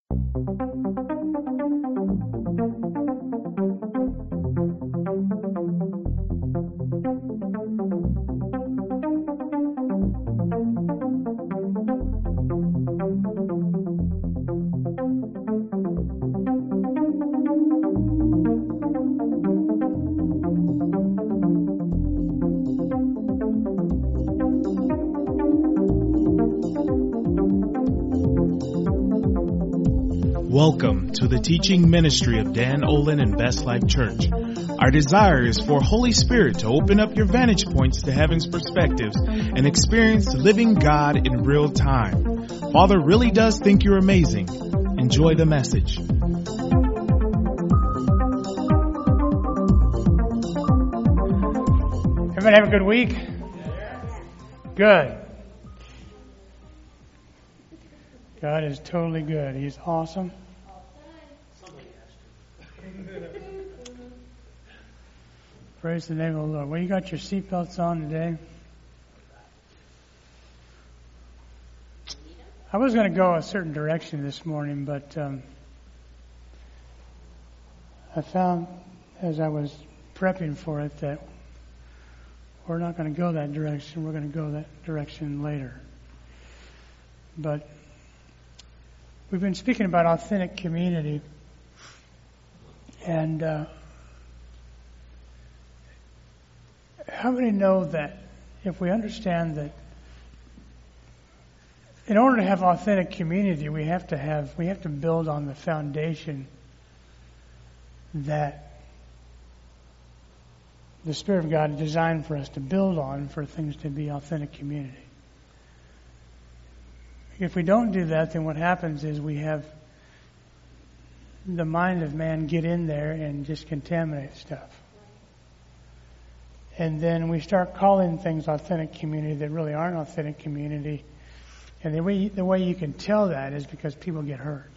Welcome to the teaching ministry of Dan Olin and Best Life Church. Our desire is for Holy Spirit to open up your vantage points to heaven's perspectives and experience living God in real time. Father really does think you're amazing. Enjoy the message. Everybody have a good week? Good. God is totally good. He's awesome. Praise the name of the Lord. Well, you got your seatbelts on today. I was going to go a certain direction this morning, but I found as I was prepping for it that we're not going to go that direction. We're going to go that direction later. But we've been speaking about authentic community, and how many know that if we understand that in order to have authentic community, we have to build on the foundation that the Spirit of God designed for us to build on for things to be authentic community. If we don't do that, then what happens is we have the mind of man get in there and just contaminate stuff. And then we start calling things authentic community that really aren't authentic community. And the way you can tell that is because people get hurt.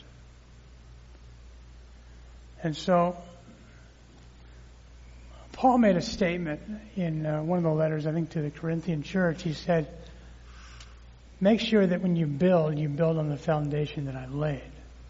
And so Paul made a statement in one of the letters, I think, to the Corinthian church. He said, make sure that when you build on the foundation that I laid.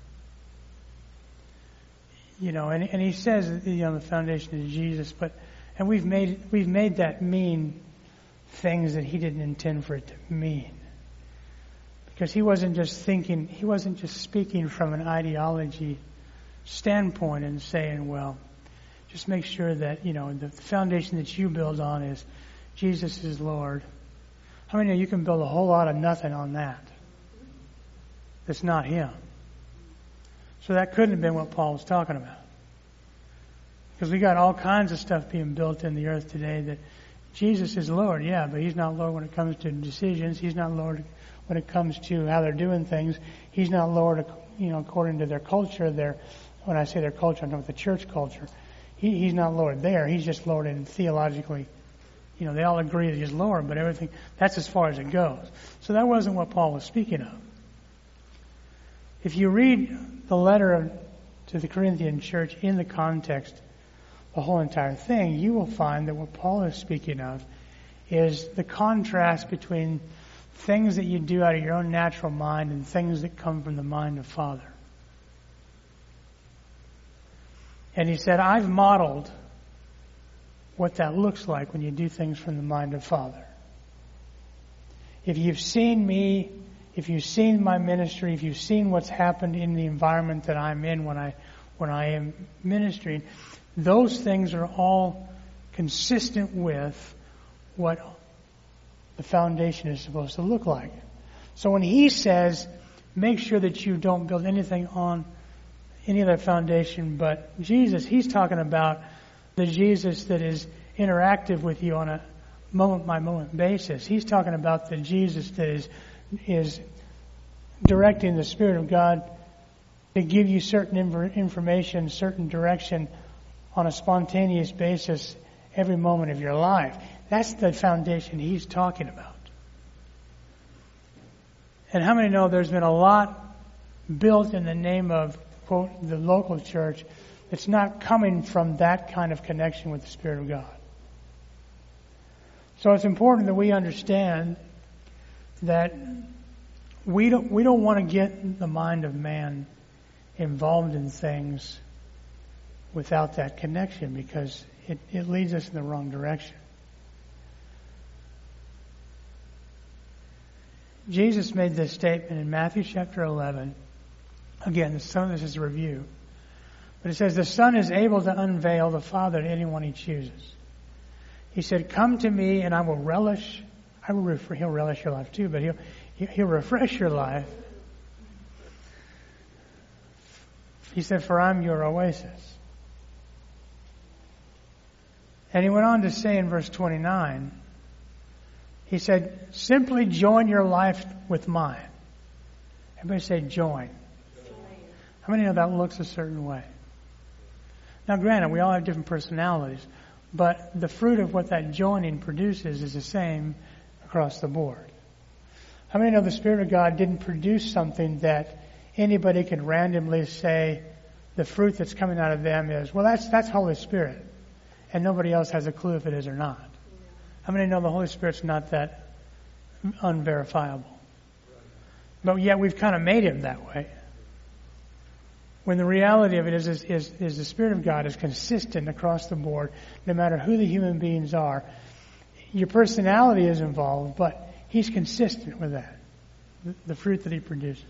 And he says, the foundation is Jesus, and we've made that mean things that he didn't intend for it to mean. Because he wasn't just speaking from an ideology standpoint and saying, well, just make sure that, the foundation that you build on is Jesus is Lord. How many of you can build a whole lot of nothing on that? That's not him. So that couldn't have been what Paul was talking about. Because we got all kinds of stuff being built in the earth today that Jesus is Lord, yeah, but he's not Lord when it comes to decisions. He's not Lord when it comes to how they're doing things. He's not Lord, according to their culture. When I say their culture, I'm talking about the church culture. He's not Lord there. He's just Lord in theologically. They all agree that he's Lord, but everything, that's as far as it goes. So that wasn't what Paul was speaking of. If you read the letter to the Corinthian church in the context, the whole entire thing, you will find that what Paul is speaking of is the contrast between things that you do out of your own natural mind and things that come from the mind of Father. And he said, I've modeled what that looks like when you do things from the mind of Father. If you've seen me, if you've seen my ministry, if you've seen what's happened in the environment that I'm in when I am ministering, those things are all consistent with what the foundation is supposed to look like. So when he says, make sure that you don't build anything on any other foundation but Jesus, he's talking about the Jesus that is interactive with you on a moment-by-moment basis. He's talking about the Jesus that is directing the Spirit of God to give you certain information, certain direction on a spontaneous basis every moment of your life. That's the foundation he's talking about. And how many know there's been a lot built in the name of, quote, the local church that's not coming from that kind of connection with the Spirit of God? So it's important that we understand that we don't want to get the mind of man involved in things without that connection, because it leads us in the wrong direction. Jesus made this statement in Matthew chapter 11. Again, some of this is a review. But it says, the Son is able to unveil the Father to anyone He chooses. He said, come to me and I will relish. He'll relish your life too, but He'll refresh your life. He said, for I'm your oasis. And He went on to say in verse 29, He said, simply join your life with mine. Everybody say join. How many know that looks a certain way? Now granted, we all have different personalities, but the fruit of what that joining produces is the same across the board. How many know the Spirit of God didn't produce something that anybody could randomly say the fruit that's coming out of them is, well, that's Holy Spirit, and nobody else has a clue if it is or not? How many know the Holy Spirit's not that unverifiable? But yet we've kind of made Him that way. When the reality of it is the Spirit of God is consistent across the board, no matter who the human beings are. Your personality is involved, but He's consistent with that, the fruit that He produces.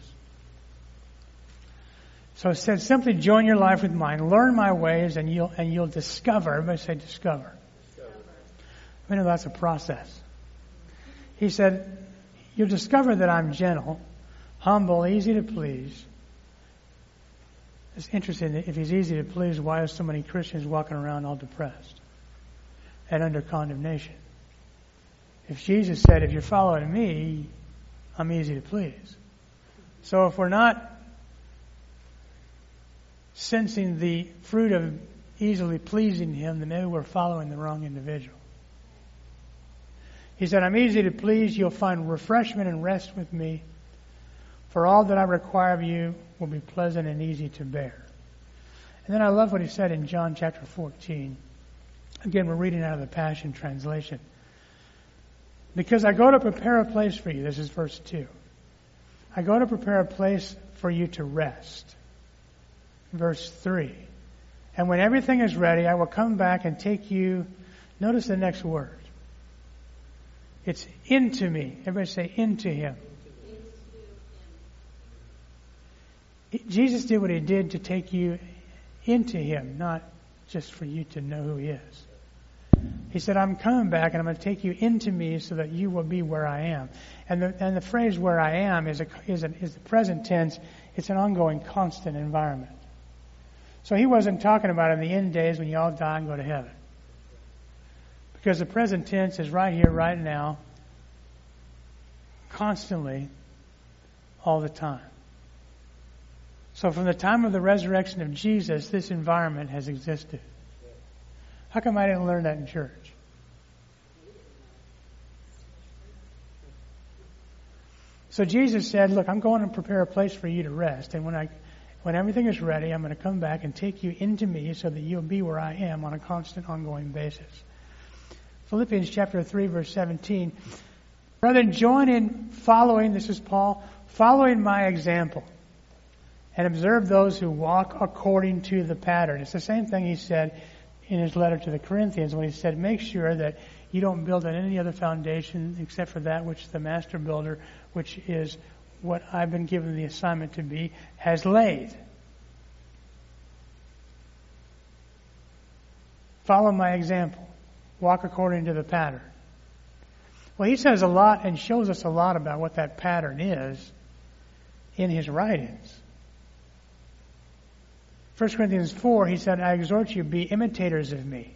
So it said, simply join your life with mine, learn my ways, and you'll discover. Everybody say discover. I know that's a process. He said, you'll discover that I'm gentle, humble, easy to please. It's interesting that if He's easy to please, why are so many Christians walking around all depressed and under condemnation? If Jesus said, if you're following me, I'm easy to please. So if we're not sensing the fruit of easily pleasing Him, then maybe we're following the wrong individual. He said, I'm easy to please. You'll find refreshment and rest with me. For all that I require of you will be pleasant and easy to bear. And then I love what He said in John chapter 14. Again, we're reading out of the Passion Translation. Because I go to prepare a place for you. This is verse 2. I go to prepare a place for you to rest. Verse 3. And when everything is ready, I will come back and take you. Notice the next word. It's into me. Everybody say into Him. Jesus did what He did to take you into Him, not just for you to know who He is. He said, I'm coming back and I'm going to take you into me so that you will be where I am. And the phrase where I am is the present tense. It's an ongoing, constant environment. So He wasn't talking about in the end days when you all die and go to heaven. Because the present tense is right here, right now, constantly, all the time. So from the time of the resurrection of Jesus, this environment has existed. How come I didn't learn that in church? So Jesus said, look, I'm going to prepare a place for you to rest. And when everything is ready, I'm going to come back and take you into me so that you'll be where I am on a constant, ongoing basis. Philippians chapter 3, verse 17. Brethren, join in following, this is Paul, following my example. And observe those who walk according to the pattern. It's the same thing he said in his letter to the Corinthians when he said, make sure that you don't build on any other foundation except for that which the master builder, which is what I've been given the assignment to be, has laid. Follow my example. Walk according to the pattern. Well, he says a lot and shows us a lot about what that pattern is in his writings. 1 Corinthians 4, he said, I exhort you, be imitators of me.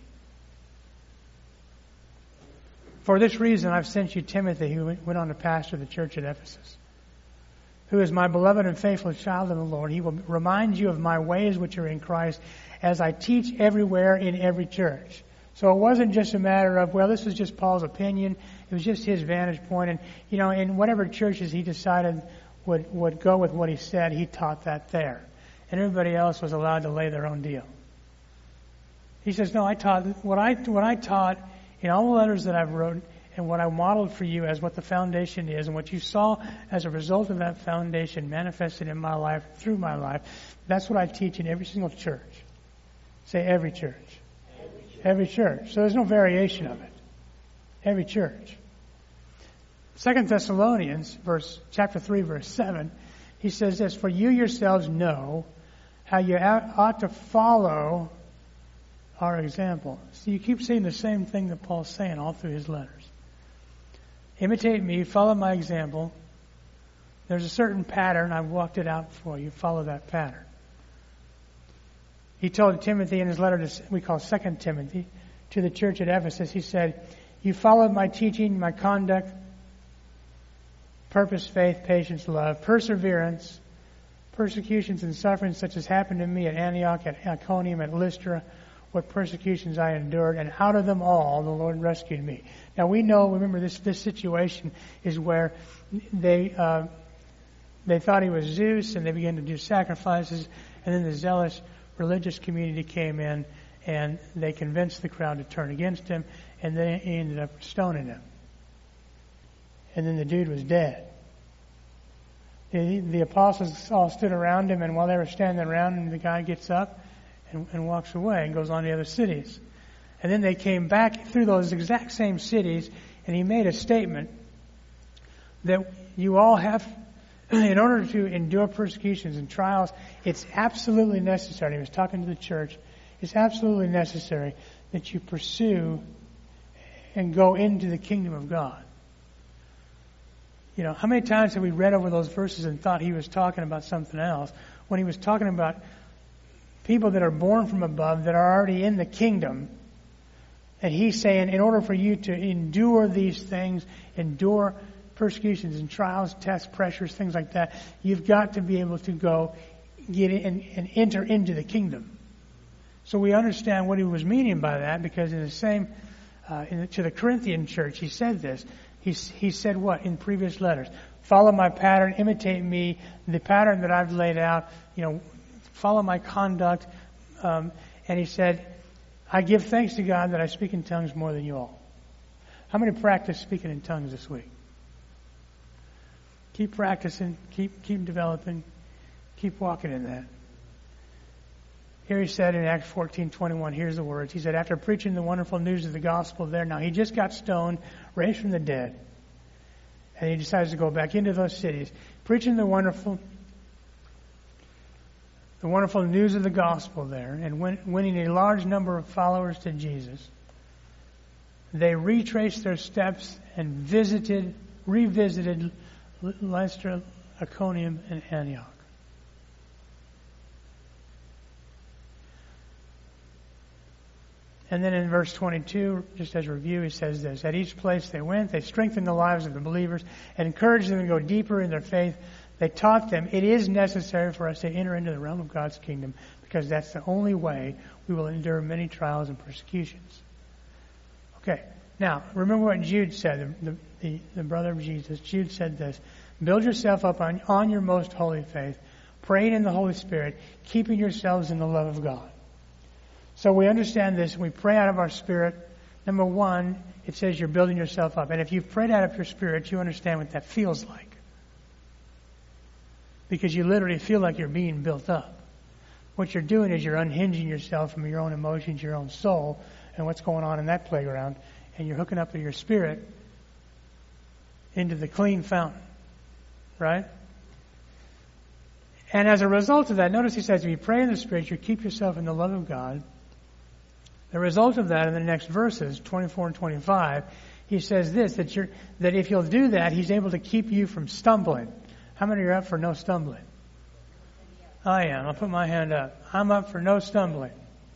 For this reason, I've sent you Timothy, who went on to pastor the church at Ephesus, who is my beloved and faithful child in the Lord. He will remind you of my ways which are in Christ, as I teach everywhere in every church. So it wasn't just a matter of, well, this is just Paul's opinion. It was just his vantage point. And, in whatever churches he decided would go with what he said, he taught that there. And everybody else was allowed to lay their own deal. He says, no, I taught what I taught in all the letters that I've wrote and what I modeled for you as what the foundation is and what you saw as a result of that foundation manifested in my life, through my life, that's what I teach in every single church. Say every church. Every church. So there's no variation of it. Every church. 2 Thessalonians, chapter 3, verse 7, he says this, "For you yourselves know how you ought to follow our example." So you keep seeing the same thing that Paul's saying all through his letters. Imitate me, follow my example. There's a certain pattern, I've walked it out for you. Follow that pattern. He told Timothy in his letter we call 2 Timothy, to the church at Ephesus, he said, "You followed my teaching, my conduct, purpose, faith, patience, love, perseverance, persecutions and sufferings such as happened to me at Antioch, at Iconium, at Lystra, what persecutions I endured, and out of them all the Lord rescued me." Now we know, remember this situation is where they thought he was Zeus, and they began to do sacrifices, and then the zealous religious community came in, and they convinced the crowd to turn against him, and they ended up stoning him. And then the dude was dead. The apostles all stood around him, and while they were standing around him, the guy gets up and walks away and goes on to other cities. And then they came back through those exact same cities, and he made a statement that you all have, in order to endure persecutions and trials, it's absolutely necessary. He was talking to the church. It's absolutely necessary that you pursue and go into the kingdom of God. You know, how many times have we read over those verses and thought he was talking about something else when he was talking about people that are born from above that are already in the kingdom? And he's saying, in order for you to endure these things, endure persecutions and trials, tests, pressures, things like that, you've got to be able to go get in and enter into the kingdom. So we understand what he was meaning by that, because in the same, to the Corinthian church, he said this. He said what in previous letters? Follow my pattern, imitate me, the pattern that I've laid out, follow my conduct. And he said, I give thanks to God that I speak in tongues more than you all. How many practice speaking in tongues this week? Keep practicing, keep developing, keep walking in that. Here he said in Acts 14:21, here's the words. He said, after preaching the wonderful news of the gospel there, now he just got stoned, raised from the dead, and he decides to go back into those cities, preaching the wonderful news of the gospel there, and winning a large number of followers to Jesus. They retraced their steps and revisited Lystra, Iconium, and Antioch. And then in verse 22, just as a review, he says this. At each place they went, they strengthened the lives of the believers and encouraged them to go deeper in their faith. They taught them it is necessary for us to enter into the realm of God's kingdom, because that's the only way we will endure many trials and persecutions. Okay, now remember what Jude said, the brother of Jesus. Jude said this. Build yourself up on your most holy faith, praying in the Holy Spirit, keeping yourselves in the love of God. So we understand this, and we pray out of our spirit. Number one, it says you're building yourself up. And if you've prayed out of your spirit, you understand what that feels like. Because you literally feel like you're being built up. What you're doing is you're unhinging yourself from your own emotions, your own soul, and what's going on in that playground, and you're hooking up with your spirit into the clean fountain. Right? And as a result of that, notice he says, if you pray in the Spirit, you keep yourself in the love of God. The result of that in the next verses, 24 and 25, he says this, that if you'll do that, he's able to keep you from stumbling. How many are up for no stumbling? I am. I'll put my hand up. I'm up for no stumbling.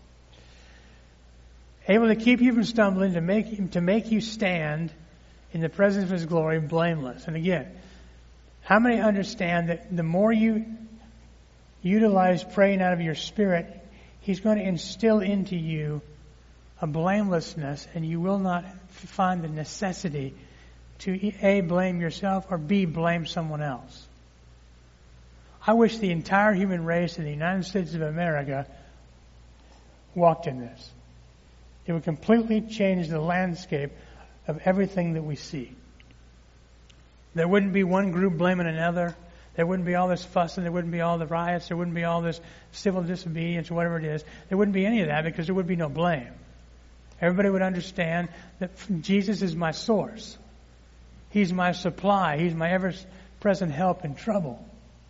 Able to keep you from stumbling, to make you stand in the presence of his glory blameless. And again, how many understand that the more you utilize praying out of your spirit, he's going to instill into you a blamelessness, and you will not find the necessity to A, blame yourself, or B, blame someone else. I wish the entire human race in the United States of America walked in this. It would completely change the landscape of everything that we see. There wouldn't be one group blaming another. There wouldn't be all this fussing. There wouldn't be all the riots. There wouldn't be all this civil disobedience or whatever it is. There wouldn't be any of that because there would be no blame. Everybody would understand that Jesus is my source. He's my supply. He's my ever-present help in trouble.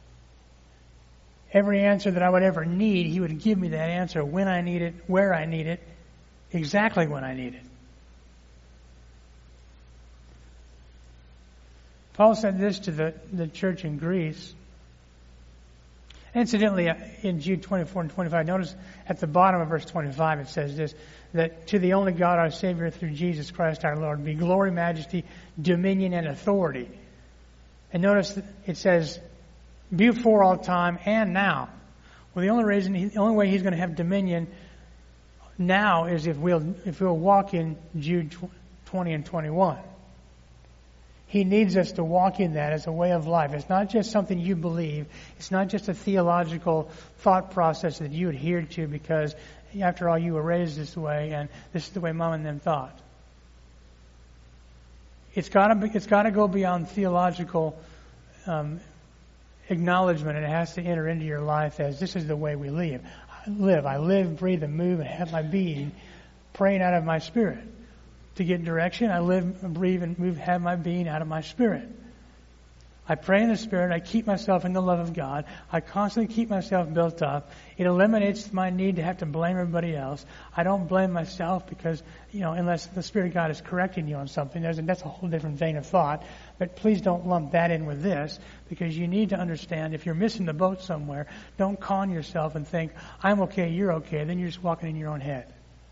Every answer that I would ever need, He would give me that answer when I need it, where I need it, exactly when I need it. Paul said this to the church in Greece. Incidentally, in Jude 24 and 25, notice at the bottom of verse 25 it says this, that to the only God our Savior through Jesus Christ our Lord be glory, majesty, dominion, and authority. And notice it says, before all time and now. Well, the only way He's going to have dominion now is if we'll walk in Jude 20 and 21. He needs us to walk in that as a way of life. It's not just something you believe. It's not just a theological thought process that you adhere to because, after all, you were raised this way and this is the way Mom and them thought. It's got to go beyond theological acknowledgement, and it has to enter into your life as this is the way we live. I live, breathe, and move, and have my being praying out of my spirit. To get direction, I live, breathe, and move, have my being out of my spirit. I pray in the Spirit. I keep myself in the love of God. I constantly keep myself built up. It eliminates my need to have to blame everybody else. I don't blame myself because, unless the Spirit of God is correcting you on something, that's a whole different vein of thought. But please don't lump that in with this, because you need to understand if you're missing the boat somewhere, don't con yourself and think, I'm okay, you're okay. Then you're just walking in your own head.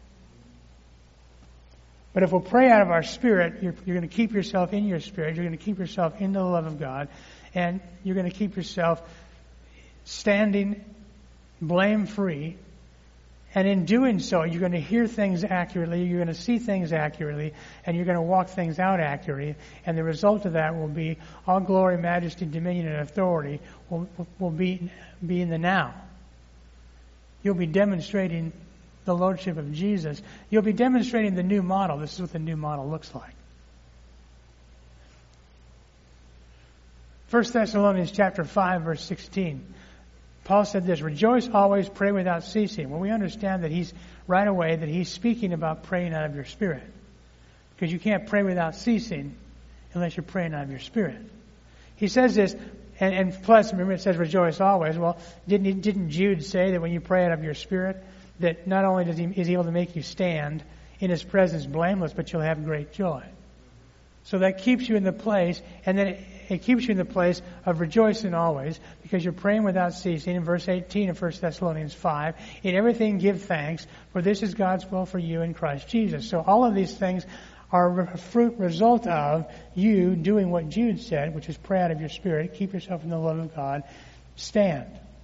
But if we'll pray out of our spirit, you're going to keep yourself in your spirit. You're going to keep yourself in the love of God. And you're going to keep yourself standing blame-free. And in doing so, you're going to hear things accurately. You're going to see things accurately. And you're going to walk things out accurately. And the result of that will be all glory, majesty, dominion, and authority will be in the now. You'll be demonstrating the Lordship of Jesus. You'll be demonstrating the new model. This is what the new model looks like. 1 Thessalonians chapter 5, verse 16. Paul said this, rejoice always, pray without ceasing. Well, we understand that he's speaking about praying out of your spirit. Because you can't pray without ceasing unless you're praying out of your spirit. He says this, and plus, remember it says rejoice always. Well, didn't Jude say that when you pray out of your spirit, that not only is He able to make you stand in His presence blameless, but you'll have great joy. So that keeps you in the place, and then it keeps you in the place of rejoicing always, because you're praying without ceasing. In verse 18 of 1 Thessalonians 5, in everything give thanks, for this is God's will for you in Christ Jesus. So all of these things are a result of you doing what Jude said, which is pray out of your spirit, keep yourself in the love of God, stand.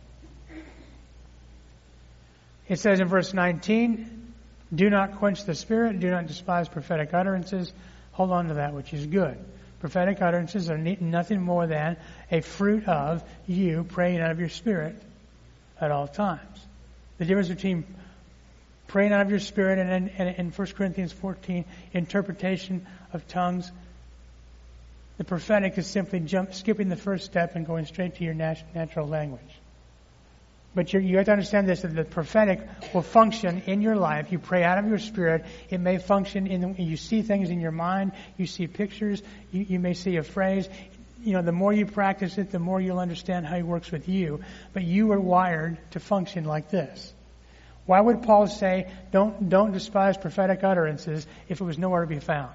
It says in verse 19, do not quench the Spirit, do not despise prophetic utterances, hold on to that which is good. Prophetic utterances are nothing more than a fruit of you praying out of your spirit at all times. The difference between praying out of your spirit and in 1 Corinthians 14, interpretation of tongues, the prophetic is simply skipping the first step and going straight to your natural language. But you have to understand this, that the prophetic will function in your life. You pray out of your spirit. It may function you see things in your mind. You see pictures. You may see a phrase. The more you practice it, the more you'll understand how He works with you. But you are wired to function like this. Why would Paul say, don't despise prophetic utterances if it was nowhere to be found?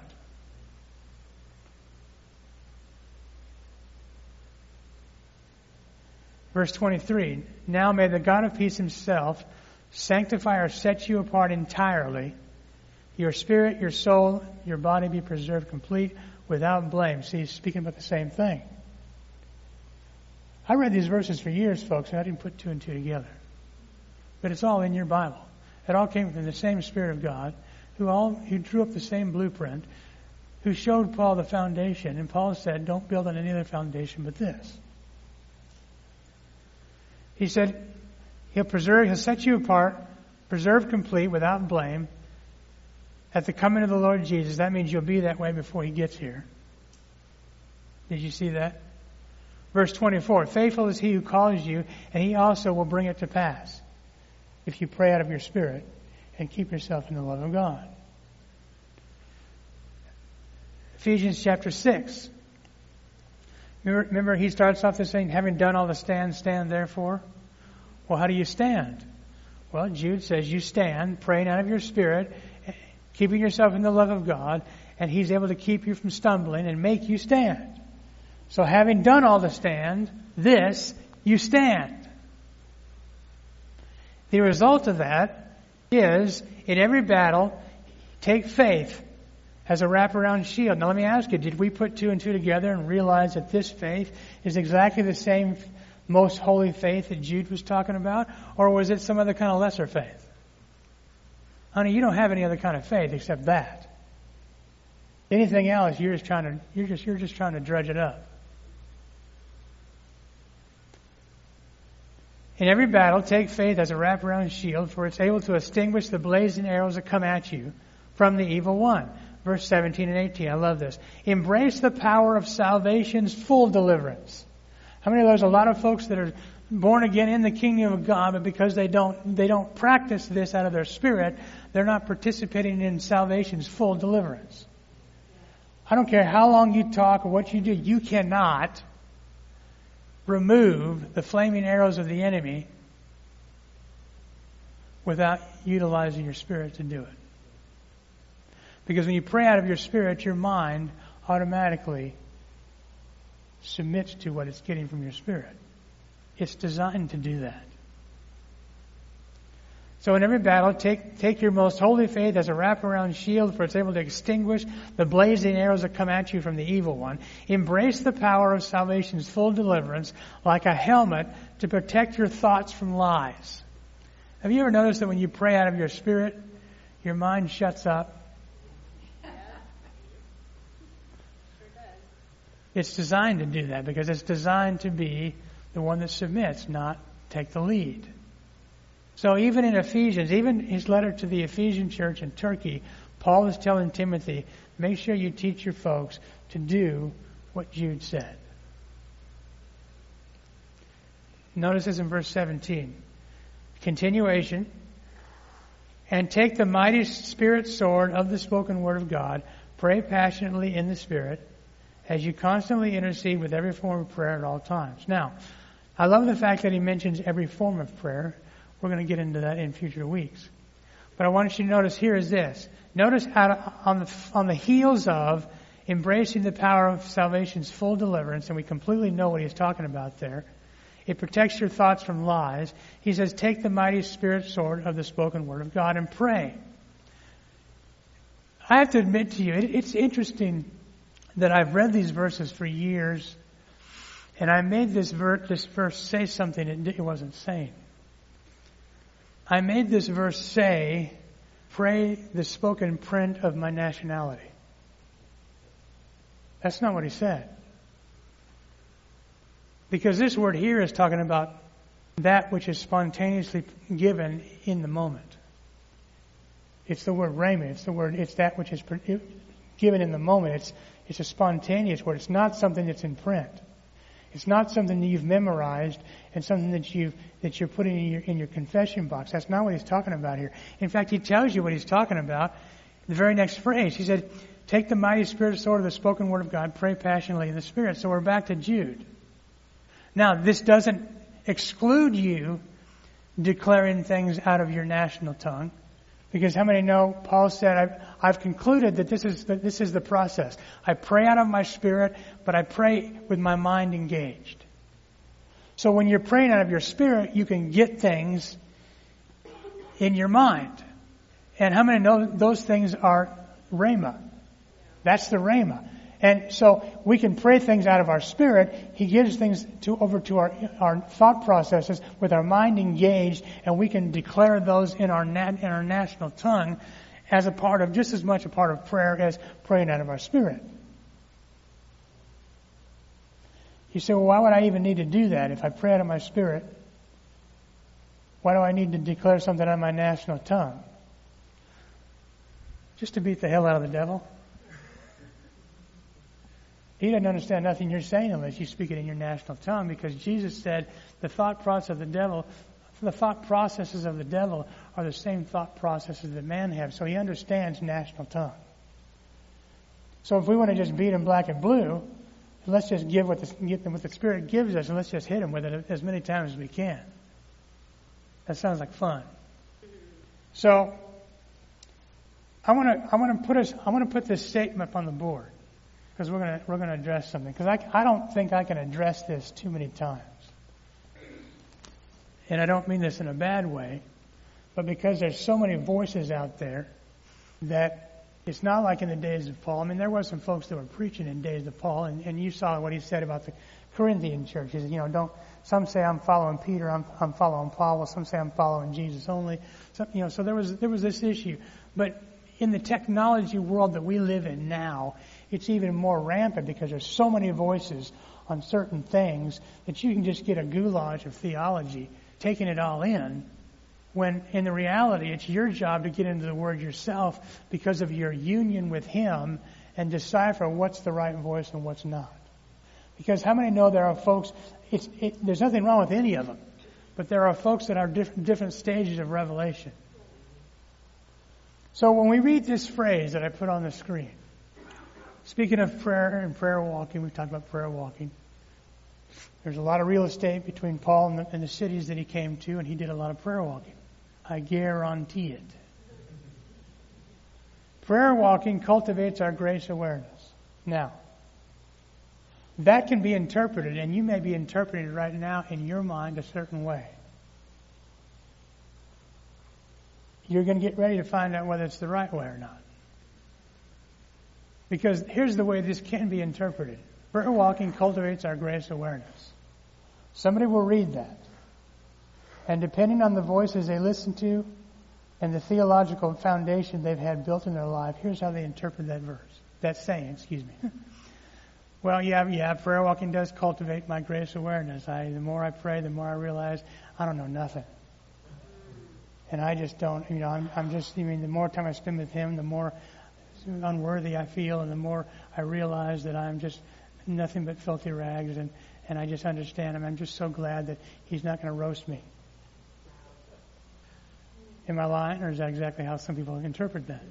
Verse 23, now may the God of peace Himself sanctify or set you apart entirely, your spirit, your soul, your body be preserved complete without blame. See, he's speaking about the same thing. I read these verses for years, folks, and I didn't put two and two together. But it's all in your Bible. It all came from the same Spirit of God who drew up the same blueprint, who showed Paul the foundation. And Paul said, don't build on any other foundation but this. He said, He'll set you apart, preserve complete, without blame, at the coming of the Lord Jesus. That means you'll be that way before He gets here. Did you see that? Verse 24, faithful is He who calls you, and He also will bring it to pass if you pray out of your spirit and keep yourself in the love of God. Ephesians chapter 6. Remember, he starts off this saying, having done all to stand, stand therefore. Well, how do you stand? Well, Jude says you stand, praying out of your spirit, keeping yourself in the love of God, and He's able to keep you from stumbling and make you stand. So having done all to stand, this, you stand. The result of that is, in every battle, take faith as a wraparound shield. Now let me ask you, did we put two and two together and realize that this faith is exactly the same most holy faith that Jude was talking about? Or was it some other kind of lesser faith? Honey, you don't have any other kind of faith except that. Anything else, you're just trying to dredge it up. In every battle, take faith as a wraparound shield, for it's able to extinguish the blazing arrows that come at you from the evil one. Verse 17 and 18, I love this. Embrace the power of salvation's full deliverance. How many of there's a lot of folks that are born again in the kingdom of God, but because they don't practice this out of their spirit, they're not participating in salvation's full deliverance. I don't care how long you talk or what you do, you cannot remove the flaming arrows of the enemy without utilizing your spirit to do it. Because when you pray out of your spirit, your mind automatically submits to what it's getting from your spirit. It's designed to do that. So in every battle, take your most holy faith as a wraparound shield, for it's able to extinguish the blazing arrows that come at you from the evil one. Embrace the power of salvation's full deliverance like a helmet to protect your thoughts from lies. Have you ever noticed that when you pray out of your spirit, your mind shuts up? It's designed to do that because it's designed to be the one that submits, not take the lead. So even in Ephesians, even his letter to the Ephesian church in Turkey, Paul is telling Timothy, make sure you teach your folks to do what Jude said. Notice this in verse 17. Continuation. And take the mighty spirit sword of the spoken word of God, pray passionately in the Spirit, as you constantly intercede with every form of prayer at all times. Now, I love the fact that he mentions every form of prayer. We're going to get into that in future weeks. But I want you to notice here is this. Notice on the heels of embracing the power of salvation's full deliverance, and we completely know what he's talking about there. It protects your thoughts from lies. He says, take the mighty spirit sword of the spoken word of God and pray. I have to admit to you, it's interesting that I've read these verses for years, and I made this verse say something it wasn't saying. I made this verse say, pray the spoken print of my nationality. That's not what he said. Because this word here is talking about that which is spontaneously given in the moment. It's the word rhema. It's that which is given in the moment. It's a spontaneous word. It's not something that's in print. It's not something that you've memorized and something that you're putting in your confession box. That's not what he's talking about here. In fact, he tells you what he's talking about. The very next phrase, he said, take the mighty spirit sword of the spoken word of God, pray passionately in the Spirit. So we're back to Jude. Now, this doesn't exclude you declaring things out of your national tongue. Because how many know, Paul said, I've concluded that this is the process. I pray out of my spirit, but I pray with my mind engaged. So when you're praying out of your spirit, you can get things in your mind. And how many know those things are rhema? That's the rhema. And so we can pray things out of our spirit. He gives things over to our thought processes with our mind engaged, and we can declare those in our national tongue as a part of, just as much a part of prayer as praying out of our spirit. You say, well, why would I even need to do that if I pray out of my spirit? Why do I need to declare something out of my national tongue? Just to beat the hell out of the devil. He doesn't understand nothing you're saying unless you speak it in your national tongue, because Jesus said the thought process of the devil are the same thought processes that man has. So he understands national tongue. So if we want to just beat him black and blue, let's just get what the Spirit gives us, and let's just hit him with it as many times as we can. That sounds like fun. So I want to put this statement up on the board, because we're going to address something. Because I don't think I can address this too many times. And I don't mean this in a bad way, but because there's so many voices out there that it's not like in the days of Paul. I mean, there were some folks that were preaching in days of Paul, and you saw what he said about the Corinthian church. He said, some say I'm following Peter, I'm following Paul. Well, some say I'm following Jesus only. So there was this issue. But in the technology world that we live in now, it's even more rampant, because there's so many voices on certain things that you can just get a goulash of theology, taking it all in, when in the reality it's your job to get into the Word yourself because of your union with Him and decipher what's the right voice and what's not. Because how many know there are folks, there's nothing wrong with any of them, but there are folks that are different stages of revelation. So when we read this phrase that I put on the screen, speaking of prayer and prayer walking, we've talked about prayer walking. There's a lot of real estate between Paul and the cities that he came to, and he did a lot of prayer walking. I guarantee it. Prayer walking cultivates our grace awareness. Now, that can be interpreted, and you may be interpreting it right now in your mind a certain way. You're going to get ready to find out whether it's the right way or not. Because here's the way this can be interpreted. Prayer walking cultivates our grace awareness. Somebody will read that. And depending on the voices they listen to and the theological foundation they've had built in their life, here's how they interpret that verse. That saying, Well, yeah, prayer walking does cultivate my grace awareness. The more I pray, the more I realize I don't know nothing. And I just don't, the more time I spend with Him, the more unworthy I feel, and the more I realize that I'm just nothing but filthy rags, and I just understand Him. I'm just so glad that He's not going to roast me. Am I lying, or is that exactly how some people interpret that?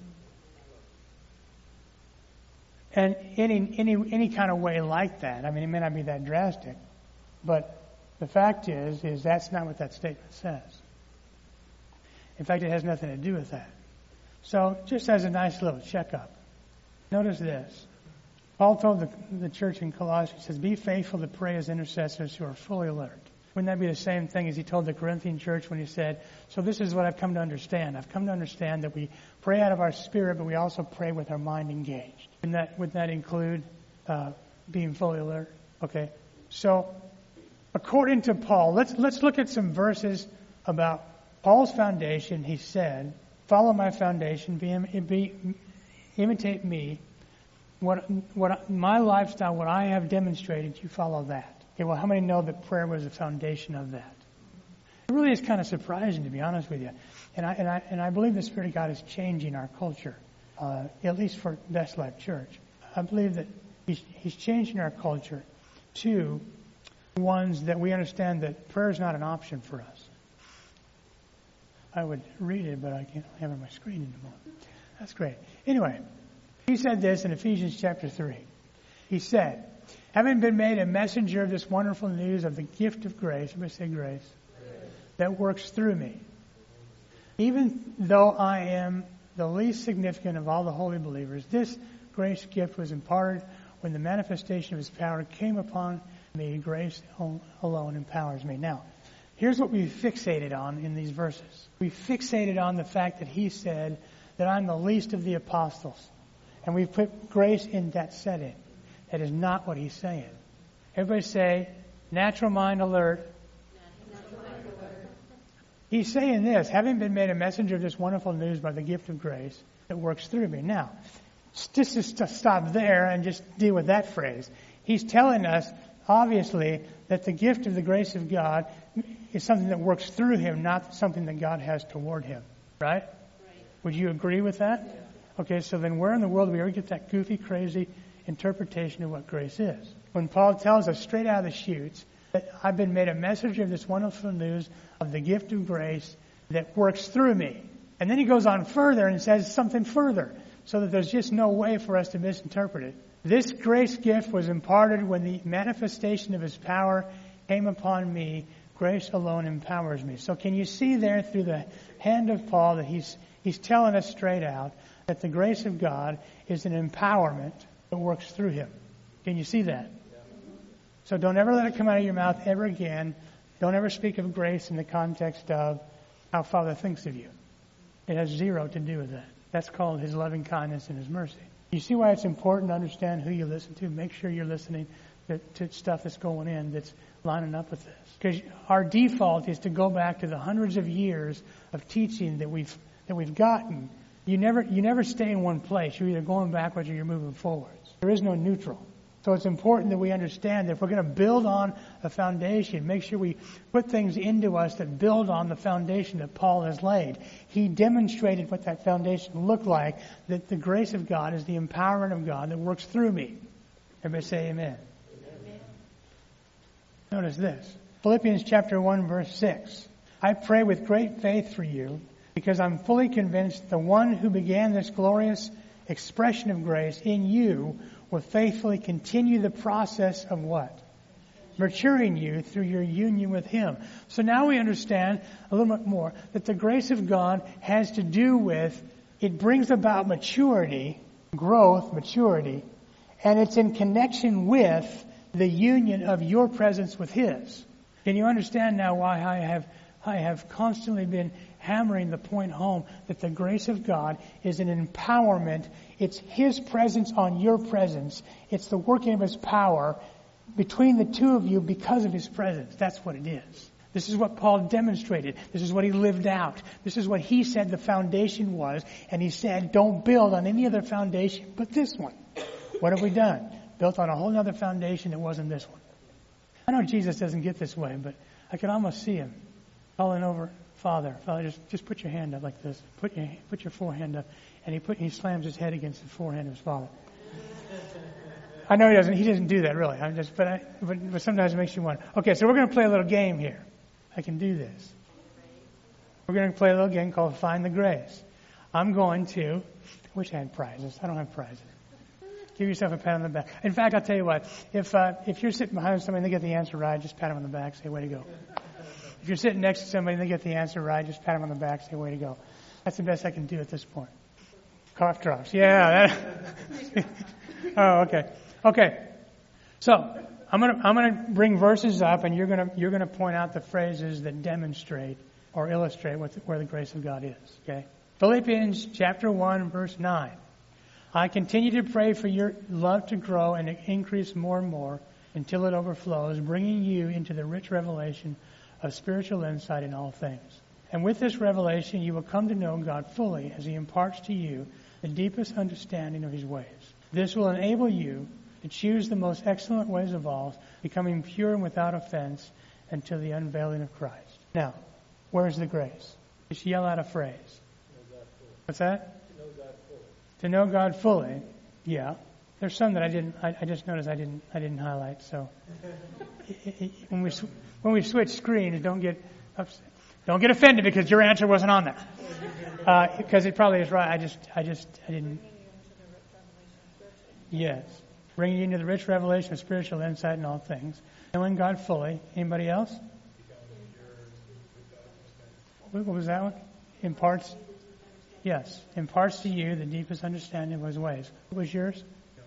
And any kind of way like that, it may not be that drastic, but the fact is that's not what that statement says. In fact, it has nothing to do with that. So, just as a nice little checkup, notice this. Paul told the church in Colossians, he says, be faithful to pray as intercessors who are fully alert. Wouldn't that be the same thing as he told the Corinthian church when he said, so this is what I've come to understand. I've come to understand that we pray out of our spirit, but we also pray with our mind engaged. Would that include being fully alert? Okay. So, according to Paul, let's look at some verses about Paul's foundation. He said, follow my foundation, imitate me. What my lifestyle, what I have demonstrated, you follow that. Okay, well, how many know that prayer was the foundation of that? It really is kind of surprising, to be honest with you. And I believe the Spirit of God is changing our culture, at least for Best Life Church. I believe that He's changing our culture to ones that we understand that prayer is not an option for us. I would read it, but I can't have it on my screen anymore. That's great. Anyway, he said this in Ephesians chapter 3. He said, having been made a messenger of this wonderful news of the gift of grace, everybody say grace, that works through me. Even though I am the least significant of all the holy believers, this grace gift was imparted when the manifestation of His power came upon me. Grace alone empowers me. Now, here's what we fixated on in these verses. We fixated on the fact that he said that I'm the least of the apostles. And we put grace in that setting. That is not what he's saying. Everybody say, natural mind alert. Natural mind alert. He's saying this, having been made a messenger of this wonderful news by the gift of grace that works through me. Now, just to stop there and just deal with that phrase. He's telling us, obviously, that the gift of the grace of God is something that works through him, not something that God has toward him. Right? Would you agree with that? Okay, so then where in the world do we ever get that goofy, crazy interpretation of what grace is? When Paul tells us straight out of the chutes that I've been made a messenger of this wonderful news of the gift of grace that works through me. And then he goes on further and says something further, so that there's just no way for us to misinterpret it. This grace gift was imparted when the manifestation of his power came upon me. Grace alone empowers me. So can you see there through the hand of Paul that he's telling us straight out that the grace of God is an empowerment that works through him. Can you see that? So don't ever let it come out of your mouth ever again. Don't ever speak of grace in the context of how Father thinks of you. It has zero to do with that. That's called his loving kindness and his mercy. You see why it's important to understand who you listen to? Make sure you're listening to stuff that's going in that's lining up with this. Because our default is to go back to the hundreds of years of teaching that we've gotten. You never stay in one place. You're either going backwards or you're moving forwards. There is no neutral. So it's important that we understand that if we're going to build on a foundation, make sure we put things into us that build on the foundation that Paul has laid. He demonstrated what that foundation looked like, that the grace of God is the empowerment of God that works through me. Everybody say amen. Amen. Notice this. Philippians chapter 1, verse 6. I pray with great faith for you, because I'm fully convinced the one who began this glorious expression of grace in you will faithfully continue the process of what? Maturing you through your union with Him. So now we understand a little bit more that the grace of God has to do with, it brings about maturity, growth, maturity, and it's in connection with the union of your presence with His. Can you understand now why I have constantly been hammering the point home that the grace of God is an empowerment. It's His presence on your presence. It's the working of His power between the two of you because of His presence. That's what it is. This is what Paul demonstrated. This is what he lived out. This is what he said the foundation was. And he said, don't build on any other foundation but this one. What have we done? Built on a whole other foundation that wasn't this one. I know Jesus doesn't get this way, but I can almost see Him calling over, Father, just put your hand up like this. Put your forehand up. And he slams his head against the forehead of his Father. I know he doesn't do that really. But sometimes it makes you wonder. Okay, so we're going to play a little game here. I can do this. We're going to play a little game called Find the Grace. I'm going to, I wish I had prizes. I don't have prizes. Give yourself a pat on the back. In fact, I'll tell you what, if you're sitting behind somebody and they get the answer right, just pat them on the back, say, way to go. If you're sitting next to somebody and they get the answer right, just pat them on the back, say, way to go. That's the best I can do at this point. Cough drops. Yeah. Oh, okay. Okay. So, I'm gonna bring verses up and you're gonna point out the phrases that demonstrate or illustrate where the grace of God is. Okay? Philippians chapter 1, verse 9. I continue to pray for your love to grow and increase more and more until it overflows, bringing you into the rich revelation of spiritual insight in all things. And with this revelation, you will come to know God fully as He imparts to you the deepest understanding of His ways. This will enable you to choose the most excellent ways of all, becoming pure and without offense until the unveiling of Christ. Now, where's the grace? Just yell out a phrase. What's that? To know God fully. Yeah. There's some that I just noticed I didn't highlight. So when we switch screens, don't get upset. Don't get offended because your answer wasn't on there. Because it probably is right. I didn't. Yes. Bringing you into the rich revelation of spiritual insight in all things. Knowing God fully. Anybody else? What was that one? Imparts. Yes. Imparts to you the deepest understanding of His ways. What was yours?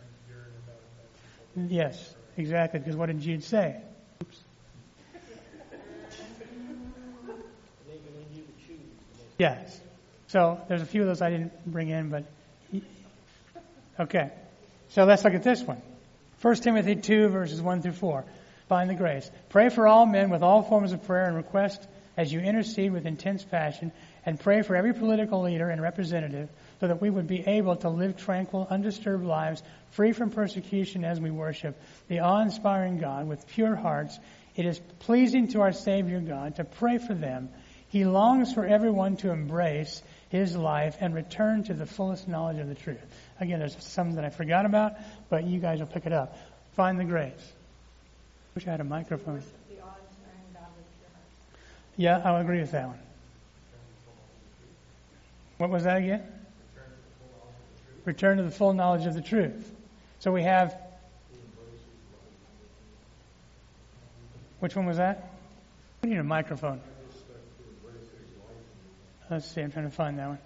Yes. Exactly. Because what did Jude say? Oops. Yes. So there's a few of those I didn't bring in, but okay. So let's look at this one. 1 Timothy 2, verses 1 through 4. Find the grace. Pray for all men with all forms of prayer and request as you intercede with intense passion, and pray for every political leader and representative so that we would be able to live tranquil, undisturbed lives, free from persecution as we worship the awe-inspiring God with pure hearts. It is pleasing to our Savior God to pray for them. He longs for everyone to embrace his life and return to the fullest knowledge of the truth. Again, there's some that I forgot about, but you guys will pick it up. Find the grace. Wish I had a microphone. Yeah, I would agree with that one. What was that again? Return to the full knowledge of the truth. So we have... Which one was that? We need a microphone. Let's see, I'm trying to find that one.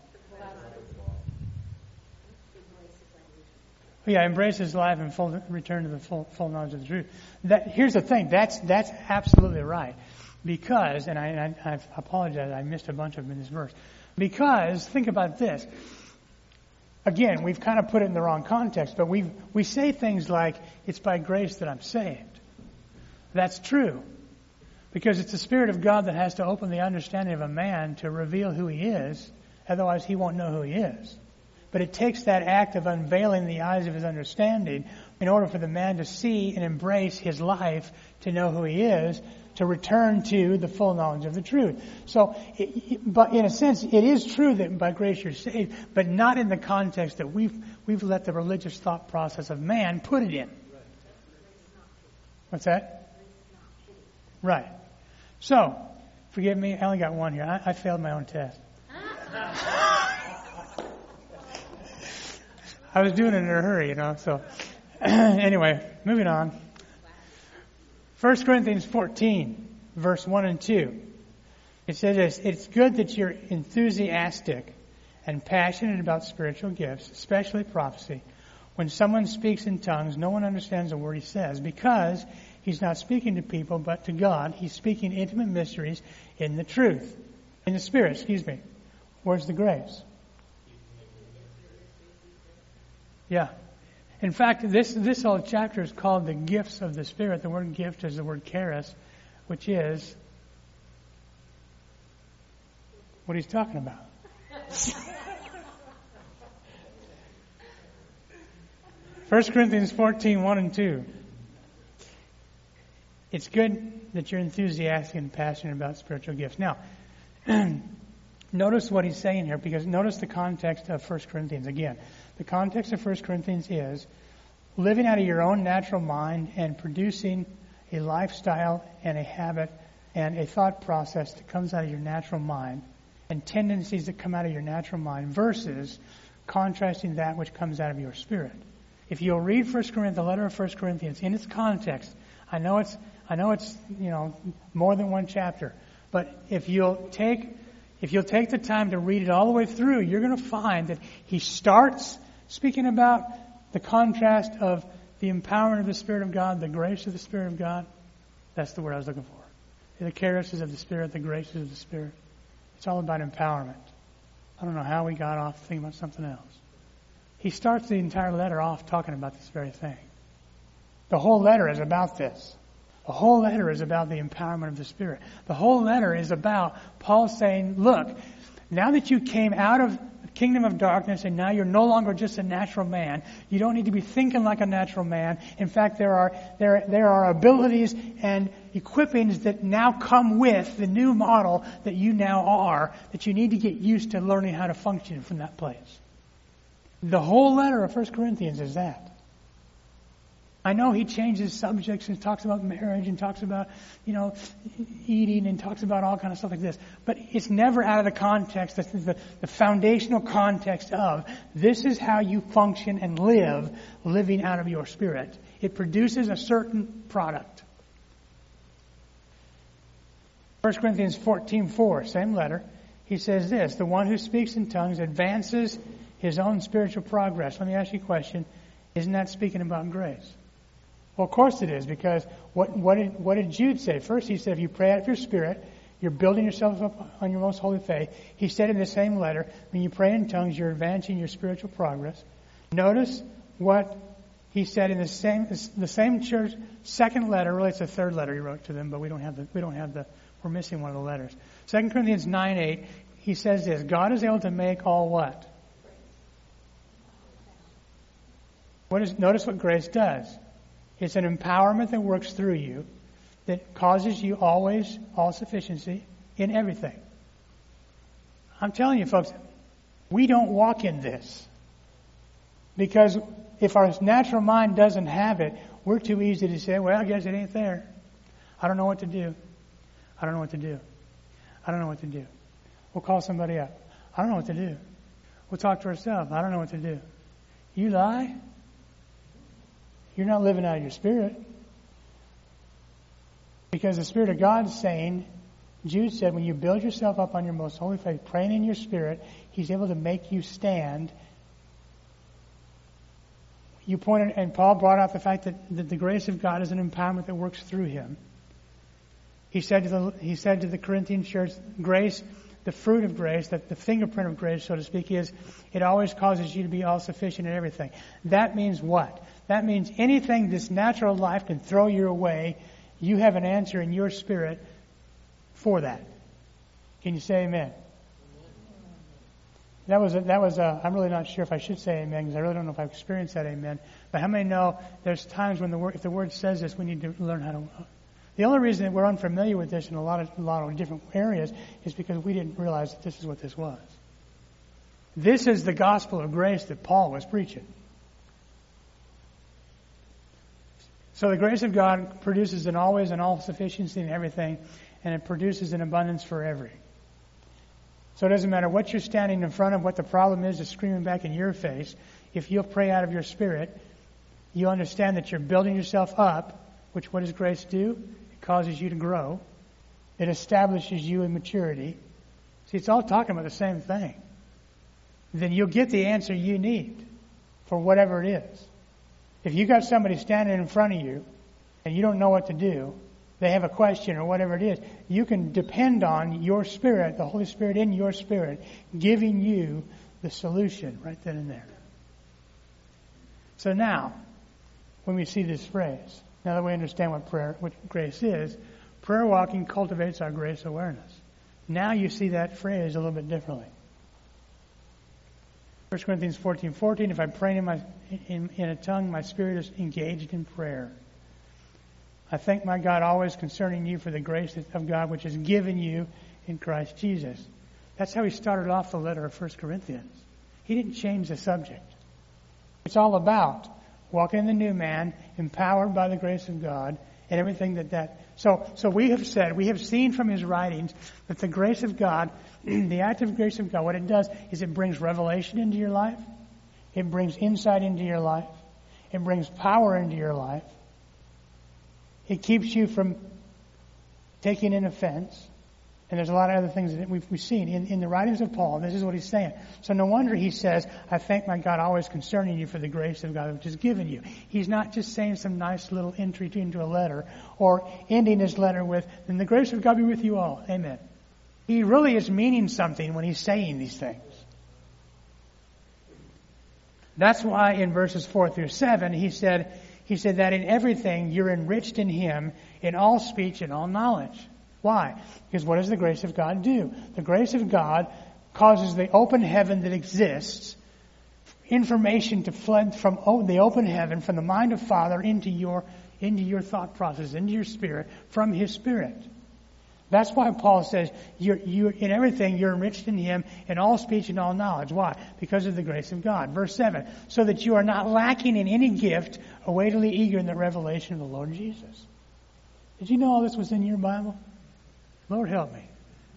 Yeah, embrace his life and return to the full knowledge of the truth. Here's the thing, that's absolutely right. Because, and I apologize, I missed a bunch of them in this verse. Because, think about this. Again, we've kind of put it in the wrong context, but we say things like, it's by grace that I'm saved. That's true. Because it's the Spirit of God that has to open the understanding of a man to reveal who he is. Otherwise, he won't know who he is. But it takes that act of unveiling the eyes of his understanding in order for the man to see and embrace his life, to know who he is, to return to the full knowledge of the truth. So, but in a sense, it is true that by grace you're saved, but not in the context that we've let the religious thought process of man put it in. What's that? Right. So, forgive me, I only got one here. I failed my own test. I was doing it in a hurry, so. Anyway, moving on. 1 Corinthians 14, verse 1 and 2. It says this, it's good that you're enthusiastic and passionate about spiritual gifts, especially prophecy. When someone speaks in tongues, no one understands a word he says because he's not speaking to people but to God. He's speaking intimate mysteries in the truth. In the Spirit, Where's the grace? Yeah. In fact, this whole chapter is called the gifts of the Spirit. The word gift is the word charis, which is what he's talking about. 1 Corinthians 14, 1 and 2. It's good that you're enthusiastic and passionate about spiritual gifts. Now, notice what he's saying here, because notice the context of 1 Corinthians. Again, the context of 1 Corinthians is living out of your own natural mind and producing a lifestyle and a habit and a thought process that comes out of your natural mind and tendencies that come out of your natural mind versus contrasting that which comes out of your spirit. If you'll read the letter of 1 Corinthians in its context, I know it's more than one chapter, but if you'll take the time to read it all the way through, you're going to find that he starts speaking about the contrast of the empowerment of the Spirit of God, the grace of the Spirit of God. That's the word I was looking for. The charises of the Spirit, the graces of the Spirit. It's all about empowerment. I don't know how we got off thinking about something else. He starts the entire letter off talking about this very thing. The whole letter is about this. The whole letter is about the empowerment of the Spirit. The whole letter is about Paul saying, look, now that you came out of the kingdom of darkness and now you're no longer just a natural man, you don't need to be thinking like a natural man. In fact, there are abilities and equippings that now come with the new model that you now are, that you need to get used to learning how to function from that place. The whole letter of 1 Corinthians is that. I know he changes subjects and talks about marriage and talks about, eating and talks about all kind of stuff like this. But it's never out of the context, the foundational context of this is how you function and live, living out of your spirit. It produces a certain product. 1 Corinthians 14:4, same letter. He says this, the one who speaks in tongues advances his own spiritual progress. Let me ask you a question. Isn't that speaking about grace? Well, of course it is, because what did Jude say? First, he said, if you pray out of your spirit, you're building yourself up on your most holy faith. He said in the same letter, when you pray in tongues, you're advancing your spiritual progress. Notice what he said in the same church, second letter. Really, it's the third letter he wrote to them, but we're missing one of the letters. 2 Corinthians 9:8. He says this: God is able to make all what? Notice what grace does. It's an empowerment that works through you, that causes you always all sufficiency in everything. I'm telling you, folks, we don't walk in this. Because if our natural mind doesn't have it, we're too easy to say, well, I guess it ain't there. I don't know what to do. I don't know what to do. I don't know what to do. We'll call somebody up. I don't know what to do. We'll talk to ourselves. I don't know what to do. You lie? You're not living out of your spirit. Because the Spirit of God is saying, Jude said, when you build yourself up on your most holy faith, praying in your spirit, He's able to make you stand. You pointed, and Paul brought out the fact that the grace of God is an empowerment that works through him. He said to the Corinthian church, grace, the fruit of grace, that the fingerprint of grace, so to speak, is it always causes you to be all sufficient in everything. That means what? That means anything this natural life can throw your way, you have an answer in your spirit for that. Can you say amen? That was I'm really not sure if I should say amen, because I really don't know if I've experienced that amen. But how many know there's times when if the word says this, we need to learn how to. The only reason that we're unfamiliar with this in a lot of different areas is because we didn't realize that this is what this was. This is the gospel of grace that Paul was preaching. So the grace of God produces an always and all sufficiency in everything, and it produces an abundance for every. So it doesn't matter what you're standing in front of, what the problem is that's screaming back in your face. If you'll pray out of your spirit, you understand that you're building yourself up, which what does grace do? It causes you to grow. It establishes you in maturity. See, it's all talking about the same thing. Then you'll get the answer you need for whatever it is. If you got somebody standing in front of you and you don't know what to do, they have a question or whatever it is, you can depend on your spirit, the Holy Spirit in your spirit, giving you the solution right then and there. So now, when we see this phrase, now that we understand what grace is, prayer walking cultivates our grace awareness. Now you see that phrase a little bit differently. 1 Corinthians 14:14, if I pray in a tongue, my spirit is engaged in prayer. I thank my God always concerning you for the grace of God which is given you in Christ Jesus. That's how he started off the letter of 1 Corinthians. He didn't change the subject. It's all about walking in the new man, empowered by the grace of God, and everything that. So we have seen from his writings that the grace of God, the active grace of God, what it does is it brings revelation into your life. It brings insight into your life. It brings power into your life. It keeps you from taking an offense. And there's a lot of other things that we've seen in the writings of Paul. This is what he's saying. So no wonder he says, I thank my God always concerning you for the grace of God which is given you. He's not just saying some nice little entry into a letter or ending his letter with, and the grace of God be with you all. Amen. He really is meaning something when he's saying these things. That's why in verses 4 through 7 he said that in everything you're enriched in him, in all speech and all knowledge. Why? Because what does the grace of God do? The grace of God causes the open heaven that exists, information to flood from the open heaven, from the mind of Father into your thought process, into your spirit, from his Spirit. That's why Paul says, you in everything you're enriched in him, in all speech and all knowledge. Why? Because of the grace of God. Verse 7, so that you are not lacking in any gift, awaitedly eager in the revelation of the Lord Jesus. Did you know all this was in your Bible? Lord help me.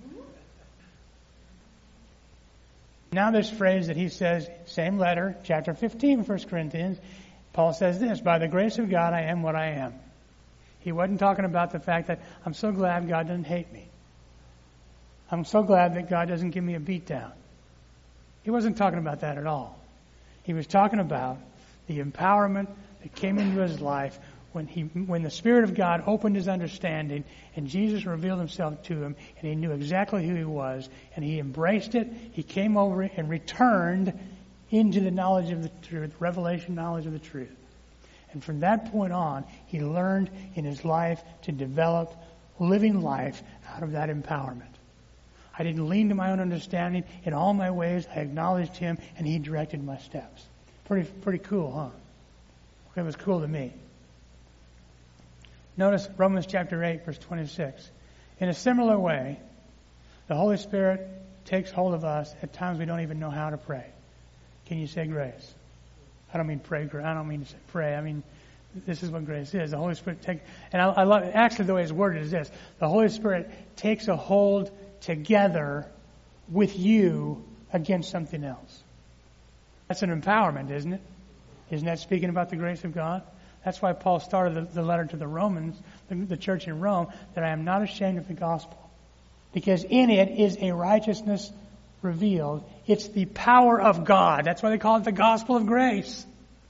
Now this phrase that he says, same letter, chapter 15, 1 Corinthians, Paul says this, by the grace of God I am what I am. He wasn't talking about the fact that I'm so glad God doesn't hate me. I'm so glad that God doesn't give me a beat down. He wasn't talking about that at all. He was talking about the empowerment that came into his life when the Spirit of God opened his understanding and Jesus revealed himself to him and he knew exactly who he was and he embraced it, he came over it and returned into the knowledge of the truth, revelation knowledge of the truth. And from that point on, he learned in his life to develop living life out of that empowerment. I didn't lean to my own understanding. In all my ways, I acknowledged him and he directed my steps. Pretty cool, huh? It was cool to me. Notice Romans chapter 8, verse 26. In a similar way, the Holy Spirit takes hold of us at times we don't even know how to pray. Can you say grace? I don't mean pray. I don't mean to say pray. I mean, this is what grace is. The Holy Spirit takes, and I love, actually the way it's worded is this. The Holy Spirit takes a hold together with you against something else. That's an empowerment, isn't it? Isn't that speaking about the grace of God? That's why Paul started the letter to the Romans, the church in Rome, that I am not ashamed of the gospel. Because in it is a righteousness revealed. It's the power of God. That's why they call it the gospel of grace.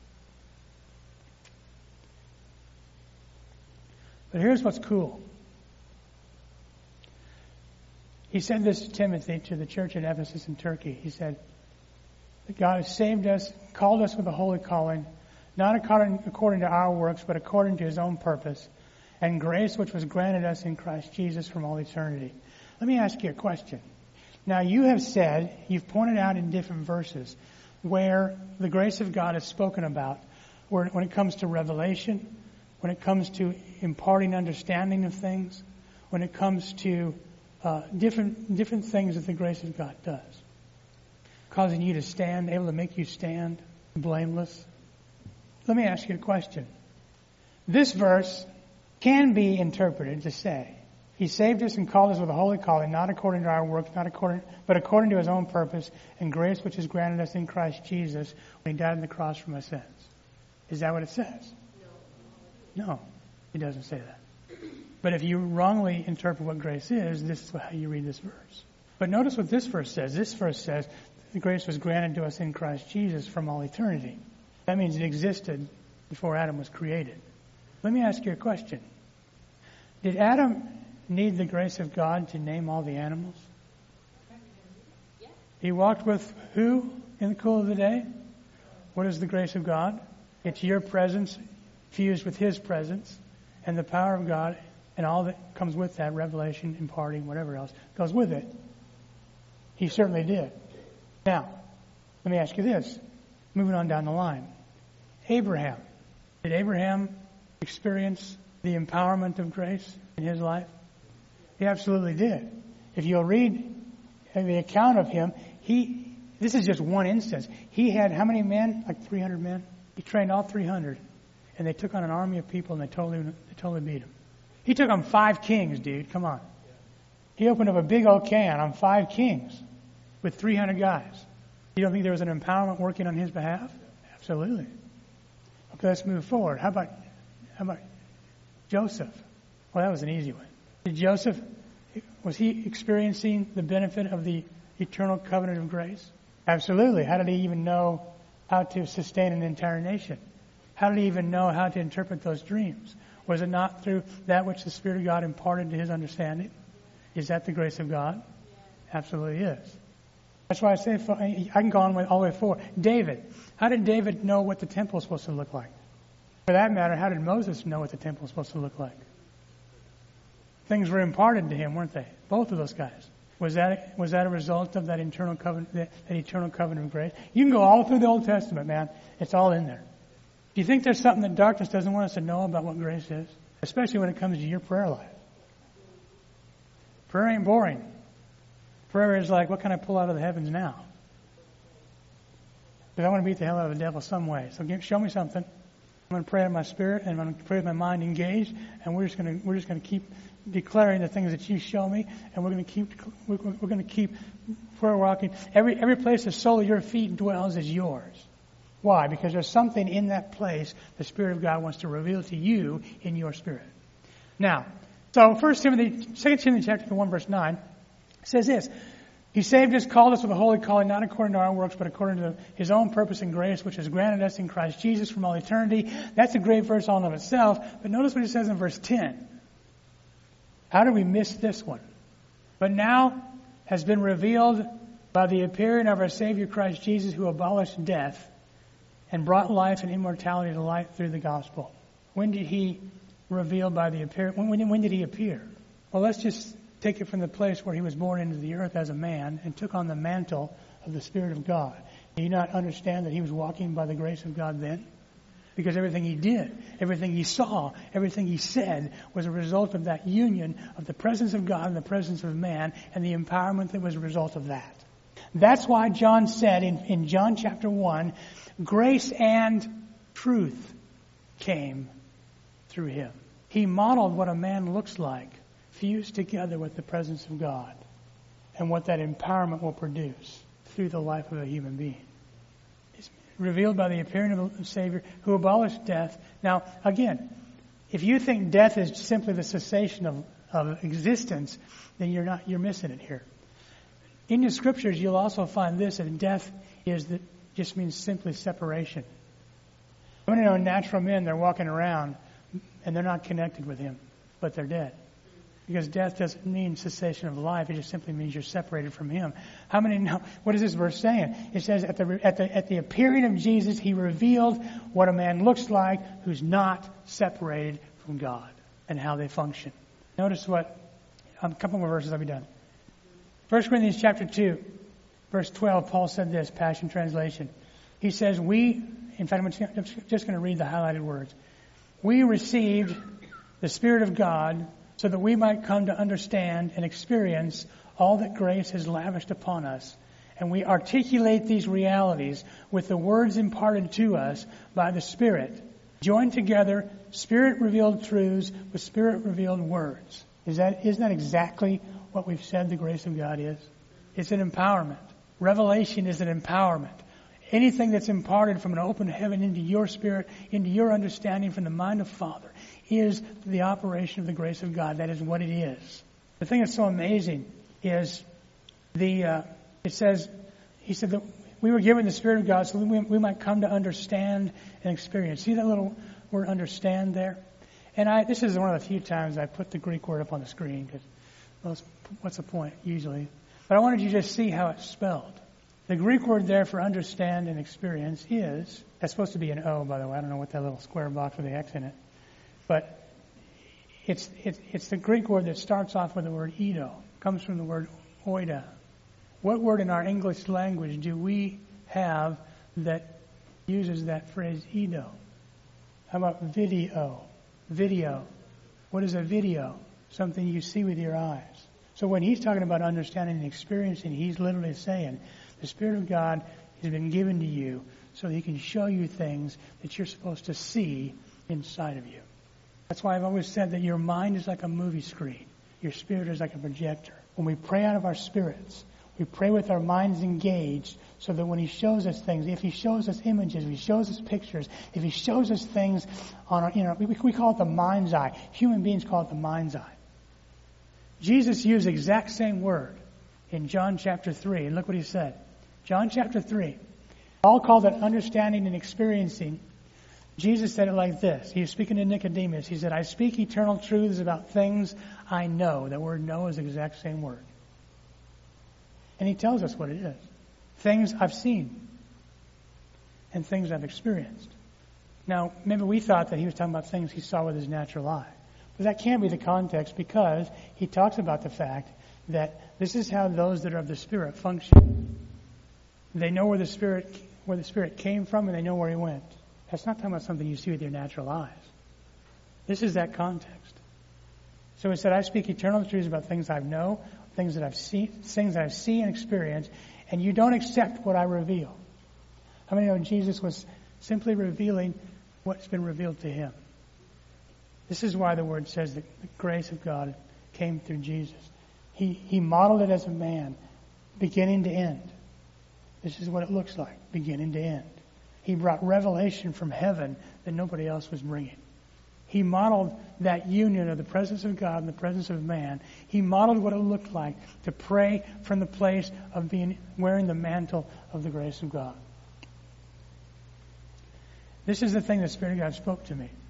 But here's what's cool. He said this to Timothy, to the church at Ephesus in Turkey. He said that God has saved us, called us with a holy calling, not according to our works, but according to His own purpose, and grace which was granted us in Christ Jesus from all eternity. Let me ask you a question. Now you have said, you've pointed out in different verses, where the grace of God is spoken about, when it comes to revelation, when it comes to imparting understanding of things, when it comes to different things that the grace of God does. Causing you to stand, able to make you stand blameless. Let me ask you a question. This verse can be interpreted to say, He saved us and called us with a holy calling, not according to our works, but according to His own purpose and grace which is granted us in Christ Jesus when He died on the cross for my sins. Is that what it says? No, it doesn't say that. But if you wrongly interpret what grace is, this is how you read this verse. But notice what this verse says. This verse says, the grace was granted to us in Christ Jesus from all eternity. That means it existed before Adam was created. Let me ask you a question. Did Adam need the grace of God to name all the animals? He walked with who in the cool of the day? What is the grace of God? It's your presence fused with His presence and the power of God and all that comes with that, revelation, imparting, whatever else, goes with it. He certainly did. Now, let me ask you this. Moving on down the line. Abraham. Did Abraham experience the empowerment of grace in his life? He absolutely did. If you'll read the account of him, this is just one instance. He had how many men? Like 300 men? He trained all 300. And they took on an army of people and they totally beat him. He took on 5 kings, dude. Come on. He opened up a big old can on 5 kings with 300 guys. You don't think there was an empowerment working on his behalf? Absolutely. Okay, let's move forward. How about Joseph? Well, that was an easy one. Did Joseph, was he experiencing the benefit of the eternal covenant of grace? Absolutely. How did he even know how to sustain an entire nation? How did he even know how to interpret those dreams? Was it not through that which the Spirit of God imparted to his understanding? Is that the grace of God? Absolutely is. That's why I say, I can go on all the way forward. David. How did David know what the temple was supposed to look like? For that matter, how did Moses know what the temple was supposed to look like? Things were imparted to him, weren't they? Both of those guys. Was that a result of that eternal covenant of grace? You can go all through the Old Testament, man. It's all in there. Do you think there's something that darkness doesn't want us to know about what grace is? Especially when it comes to your prayer life. Prayer ain't boring. Prayer is like, what can I pull out of the heavens now? Because I want to beat the hell out of the devil some way. So show me something. I'm going to pray in my spirit, and I'm going to pray with my mind engaged, and we're just going to keep declaring the things that you show me, and we're going to keep prayer walking. Every place the sole of your feet dwells is yours. Why? Because there's something in that place the Spirit of God wants to reveal to you in your spirit. Now, so 2 Timothy chapter 1, verse 9 says this. He saved us, called us with a holy calling, not according to our works, but according to His own purpose and grace, which has granted us in Christ Jesus from all eternity. That's a great verse all in of itself. But notice what He says in verse 10. How did we miss this one? But now has been revealed by the appearing of our Savior Christ Jesus, who abolished death and brought life and immortality to light through the gospel. When did He reveal by the appearance? When did He appear? Well, let's just take it from the place where He was born into the earth as a man and took on the mantle of the Spirit of God. Do you not understand that He was walking by the grace of God then? Because everything he did, everything he saw, everything he said was a result of that union of the presence of God and the presence of man and the empowerment that was a result of that. That's why John said in John chapter 1, grace and truth came through him. He modeled what a man looks like, fused together with the presence of God, and what that empowerment will produce through the life of a human being. It's revealed by the appearing of the Savior who abolished death. Now, again, if you think death is simply the cessation of existence, then you're missing it here. In the scriptures, you'll also find this, that death just means simply separation. When natural men, they're walking around and they're not connected with him, but they're dead. Because death doesn't mean cessation of life. It just simply means you're separated from him. How many know? What is this verse saying? It says at the appearing of Jesus, he revealed what a man looks like who's not separated from God and how they function. Notice what, a couple more verses, I'll be done. 1 Corinthians chapter 2, verse 12, Paul said this, Passion Translation. He says, in fact, I'm just going to read the highlighted words. We received the Spirit of God so that we might come to understand and experience all that grace has lavished upon us. And we articulate these realities with the words imparted to us by the Spirit. Joined together, Spirit-revealed truths with Spirit-revealed words. Isn't that exactly what we've said the grace of God is? It's an empowerment. Revelation is an empowerment. Anything that's imparted from an open heaven into your spirit, into your understanding from the mind of Father, is the operation of the grace of God. That is what it is. The thing that's so amazing is it says, he said that we were given the Spirit of God so that we might come to understand and experience. See that little word understand there? And this is one of the few times I put the Greek word up on the screen because what's the point usually? But I wanted you to just see how it's spelled. The Greek word there for understand and experience that's supposed to be an O, by the way. I don't know what that little square box with the X in it. But it's the Greek word that starts off with the word eido. It comes from the word oida. What word in our English language do we have that uses that phrase eido? How about video? Video. What is a video? Something you see with your eyes. So when he's talking about understanding and experiencing, he's literally saying, the Spirit of God has been given to you so that he can show you things that you're supposed to see inside of you. That's why I've always said that your mind is like a movie screen. Your spirit is like a projector. When we pray out of our spirits, we pray with our minds engaged so that when he shows us things, if he shows us images, if he shows us pictures, if he shows us things we call it the mind's eye. Human beings call it the mind's eye. Jesus used the exact same word in John chapter 3. And look what he said. John chapter 3. Paul called it understanding and experiencing. Jesus said it like this. He was speaking to Nicodemus. He said, I speak eternal truths about things I know. That word know is the exact same word. And he tells us what it is. Things I've seen. And things I've experienced. Now, maybe we thought that he was talking about things he saw with his natural eye. But that can't be the context because he talks about the fact that this is how those that are of the Spirit function. They know where the Spirit came from and they know where he went. That's not talking about something you see with your natural eyes. This is that context. So he said, I speak eternal truths about things I know, things that I've seen and experienced, and you don't accept what I reveal. How many know Jesus was simply revealing what's been revealed to him? This is why the word says that the grace of God came through Jesus. He modeled it as a man, beginning to end. This is what it looks like, beginning to end. He brought revelation from heaven that nobody else was bringing. He modeled that union of the presence of God and the presence of man. He modeled what it looked like to pray from the place of wearing the mantle of the grace of God. This is the thing the Spirit of God spoke to me.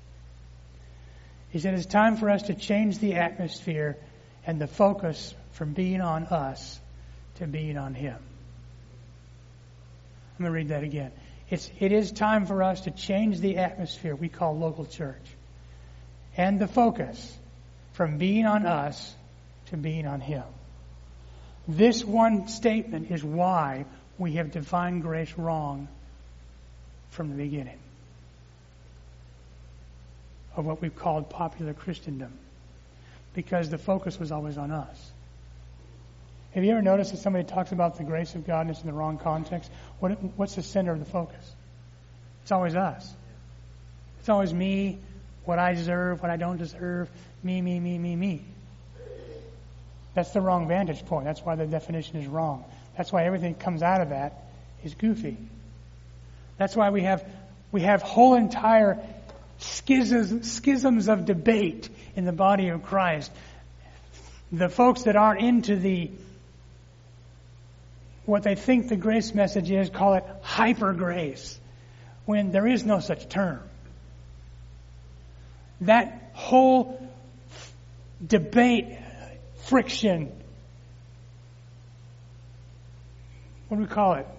He said, it's time for us to change the atmosphere and the focus from being on us to being on him. I'm going to read that again. It is time for us to change the atmosphere we call local church and the focus from being on us to being on him. This one statement is why we have defined grace wrong from the beginning. of what we've called popular Christendom, because the focus was always on us. Have you ever noticed that somebody talks about the grace of God and it's in the wrong context? What's the center of the focus? It's always us. It's always me, what I deserve, what I don't deserve, me. That's the wrong vantage point. That's why the definition is wrong. That's why everything that comes out of that is goofy. That's why we have whole entire schisms of debate in the body of Christ. The folks that aren't into what they think the grace message is call it hyper grace, when there is no such term. That whole debate, friction, what do we call it?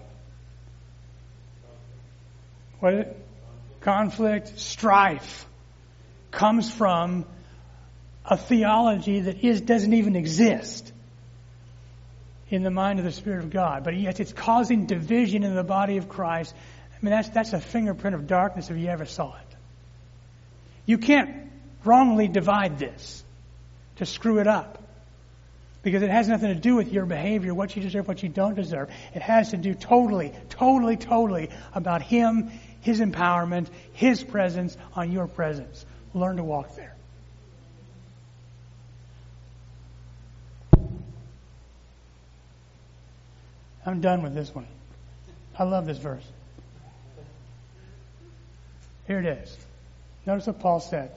What is it? Conflict, strife, comes from a theology that doesn't even exist in the mind of the Spirit of God. But yet it's causing division in the body of Christ. I mean, that's a fingerprint of darkness if you ever saw it. You can't wrongly divide this to screw it up, because it has nothing to do with your behavior, what you deserve, what you don't deserve. It has to do totally about Him, His empowerment, His presence on your presence. Learn to walk there. I'm done with this one. I love this verse. Here it is. Notice what Paul said.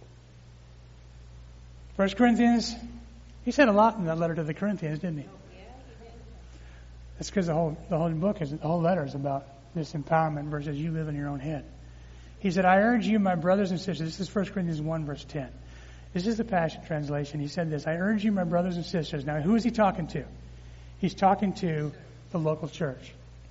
1 Corinthians, he said a lot in that letter to the Corinthians, didn't he? That's because the whole letter is about this empowerment versus you live in your own head. He said, I urge you, my brothers and sisters, this is 1 Corinthians 1, verse 10. This is the Passion Translation. He said this, I urge you, my brothers and sisters. Now, who is he talking to? He's talking to the local church.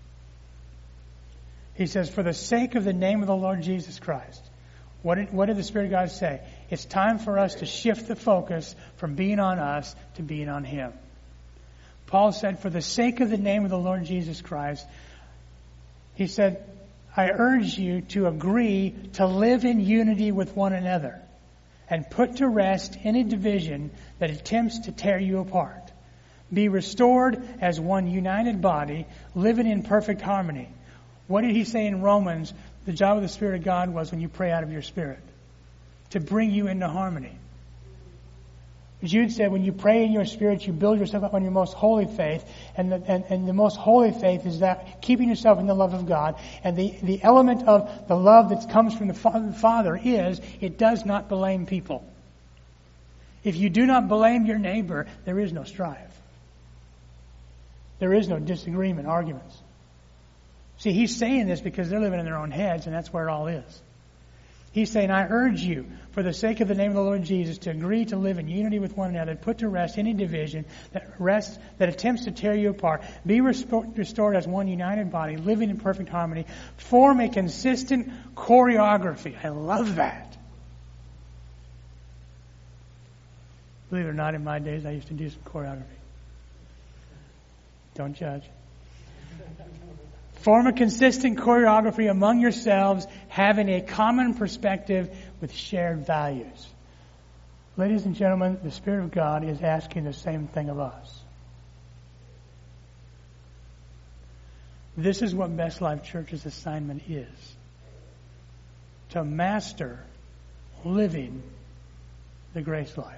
He says, for the sake of the name of the Lord Jesus Christ. What did the Spirit of God say? It's time for us to shift the focus from being on us to being on Him. Paul said, for the sake of the name of the Lord Jesus Christ, he said, I urge you to agree to live in unity with one another and put to rest any division that attempts to tear you apart. Be restored as one united body, living in perfect harmony. What did he say in Romans? The job of the Spirit of God was when you pray out of your spirit, to bring you into harmony. Jude said when you pray in your spirit, you build yourself up on your most holy faith. And the most holy faith is that keeping yourself in the love of God. And the element of the love that comes from the Father is it does not blame people. If you do not blame your neighbor, there is no strife. There is no disagreement, arguments. See, he's saying this because they're living in their own heads, and that's where it all is. He's saying, I urge you, for the sake of the name of the Lord Jesus, to agree to live in unity with one another, put to rest any division that attempts to tear you apart. Be restored as one united body, living in perfect harmony. Form a consistent choreography. I love that. Believe it or not, in my days, I used to do some choreography. Don't judge. Form a consistent choreography among yourselves, having a common perspective with shared values. Ladies and gentlemen, the Spirit of God is asking the same thing of us. This is what Best Life Church's assignment is. To master living the grace life.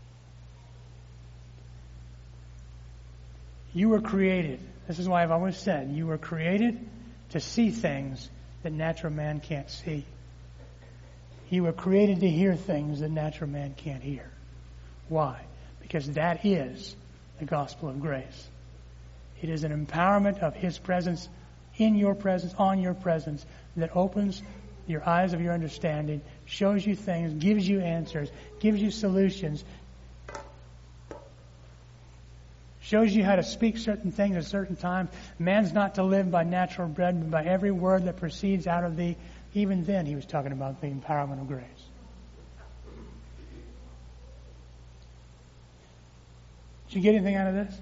You were created. This is why I've always said, you were created to see things that natural man can't see. You were created to hear things that natural man can't hear. Why? Because that is the gospel of grace. It is an empowerment of His presence, in your presence, on your presence, that opens your eyes of your understanding, shows you things, gives you answers, gives you solutions, shows you how to speak certain things at certain times. Man's not to live by natural bread, but by every word that proceeds out of thee. Even then, he was talking about the empowerment of grace. Did you get anything out of this?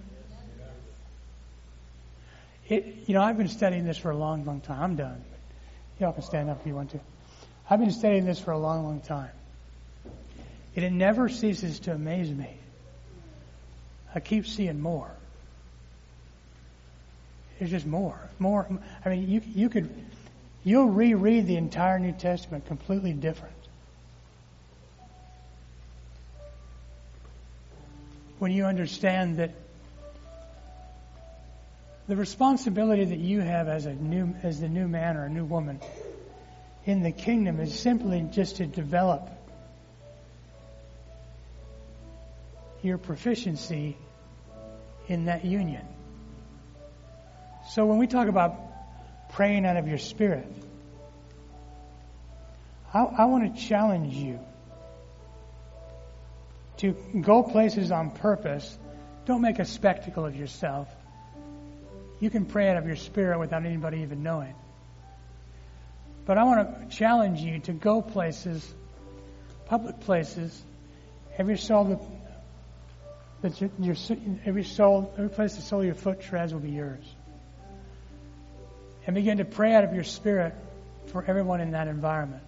I've been studying this for a long, long time. I'm done. Y'all can stand up if you want to. I've been studying this for a long, long time. And it never ceases to amaze me. I keep seeing more. There's just more. I mean, you'll reread the entire New Testament completely different. When you understand that the responsibility that you have as the new man or a new woman in the kingdom is simply just to develop your proficiency in that union. So when we talk about praying out of your spirit, I want to challenge you to go places on purpose. Don't make a spectacle of yourself. You can pray out of your spirit without anybody even knowing. But I want to challenge you to go places, public places, every place the sole of your foot treads will be yours. And begin to pray out of your spirit for everyone in that environment.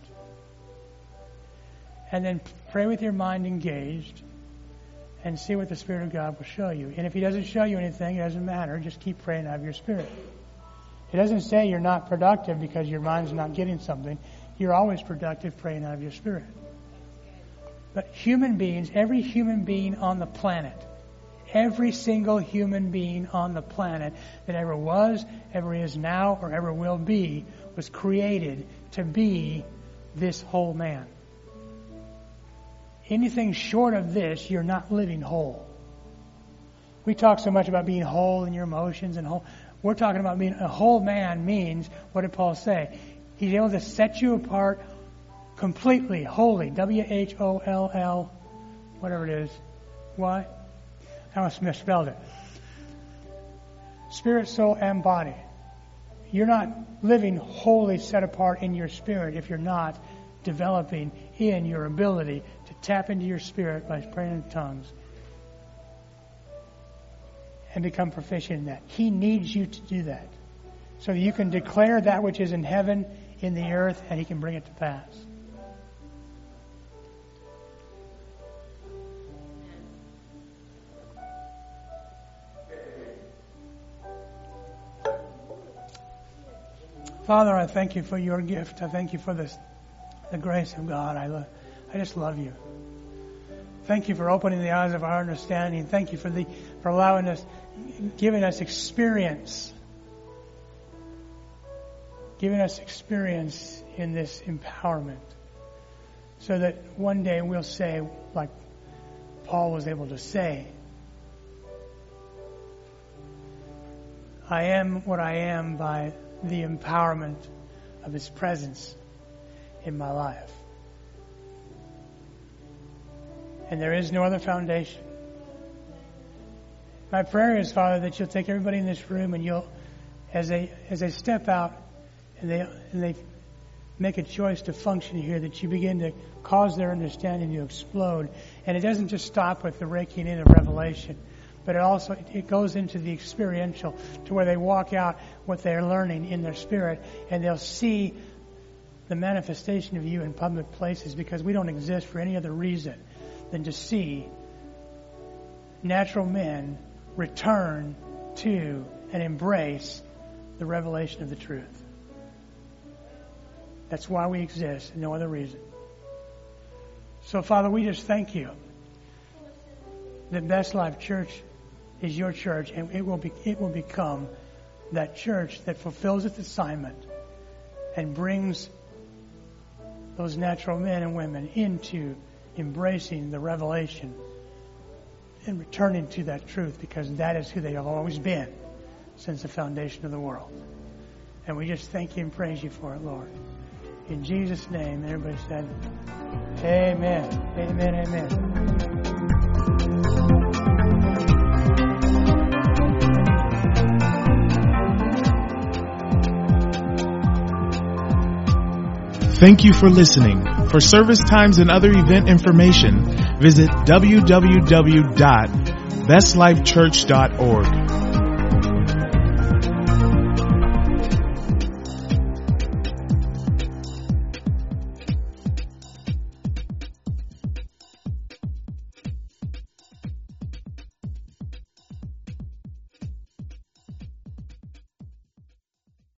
And then pray with your mind engaged and see what the Spirit of God will show you. And if He doesn't show you anything, it doesn't matter. Just keep praying out of your spirit. It doesn't say you're not productive because your mind's not getting something. You're always productive praying out of your spirit. But human beings, every human being on the planet, every single human being on the planet that ever was, ever is now, or ever will be, was created to be this whole man. Anything short of this, you're not living whole. We talk so much about being whole in your emotions and whole. We're talking about being a whole man means, what did Paul say? He's able to set you apart completely, wholly. W-H-O-L-L, whatever it is. Why? I almost misspelled it. Spirit, soul, and body. You're not living wholly set apart in your spirit if you're not developing in your ability to tap into your spirit by praying in tongues and become proficient in that. He needs you to do that so that you can declare that which is in heaven, in the earth, and He can bring it to pass. Father, I thank You for Your gift. I thank You for the grace of God. I just love You. Thank You for opening the eyes of our understanding. Thank You for allowing us, giving us experience in this empowerment, so that one day we'll say, like Paul was able to say, I am what I am by the empowerment of His presence in my life. And there is no other foundation. My prayer is, Father, that You'll take everybody in this room and You'll, as they step out and they make a choice to function here, that You begin to cause their understanding to explode. And it doesn't just stop with the raking in of revelation, but it goes into the experiential, to where they walk out what they're learning in their spirit, and they'll see the manifestation of You in public places, because we don't exist for any other reason than to see natural men return to and embrace the revelation of the truth. That's why we exist, no other reason. So, Father, we just thank You that Best Life Church is Your church, and it will become that church that fulfills its assignment and brings those natural men and women into embracing the revelation and returning to that truth, because that is who they have always been since the foundation of the world. And we just thank You and praise You for it, Lord. In Jesus' name, everybody said, amen. Amen, amen. Thank you for listening. For service times and other event information, visit www.bestlifechurch.org.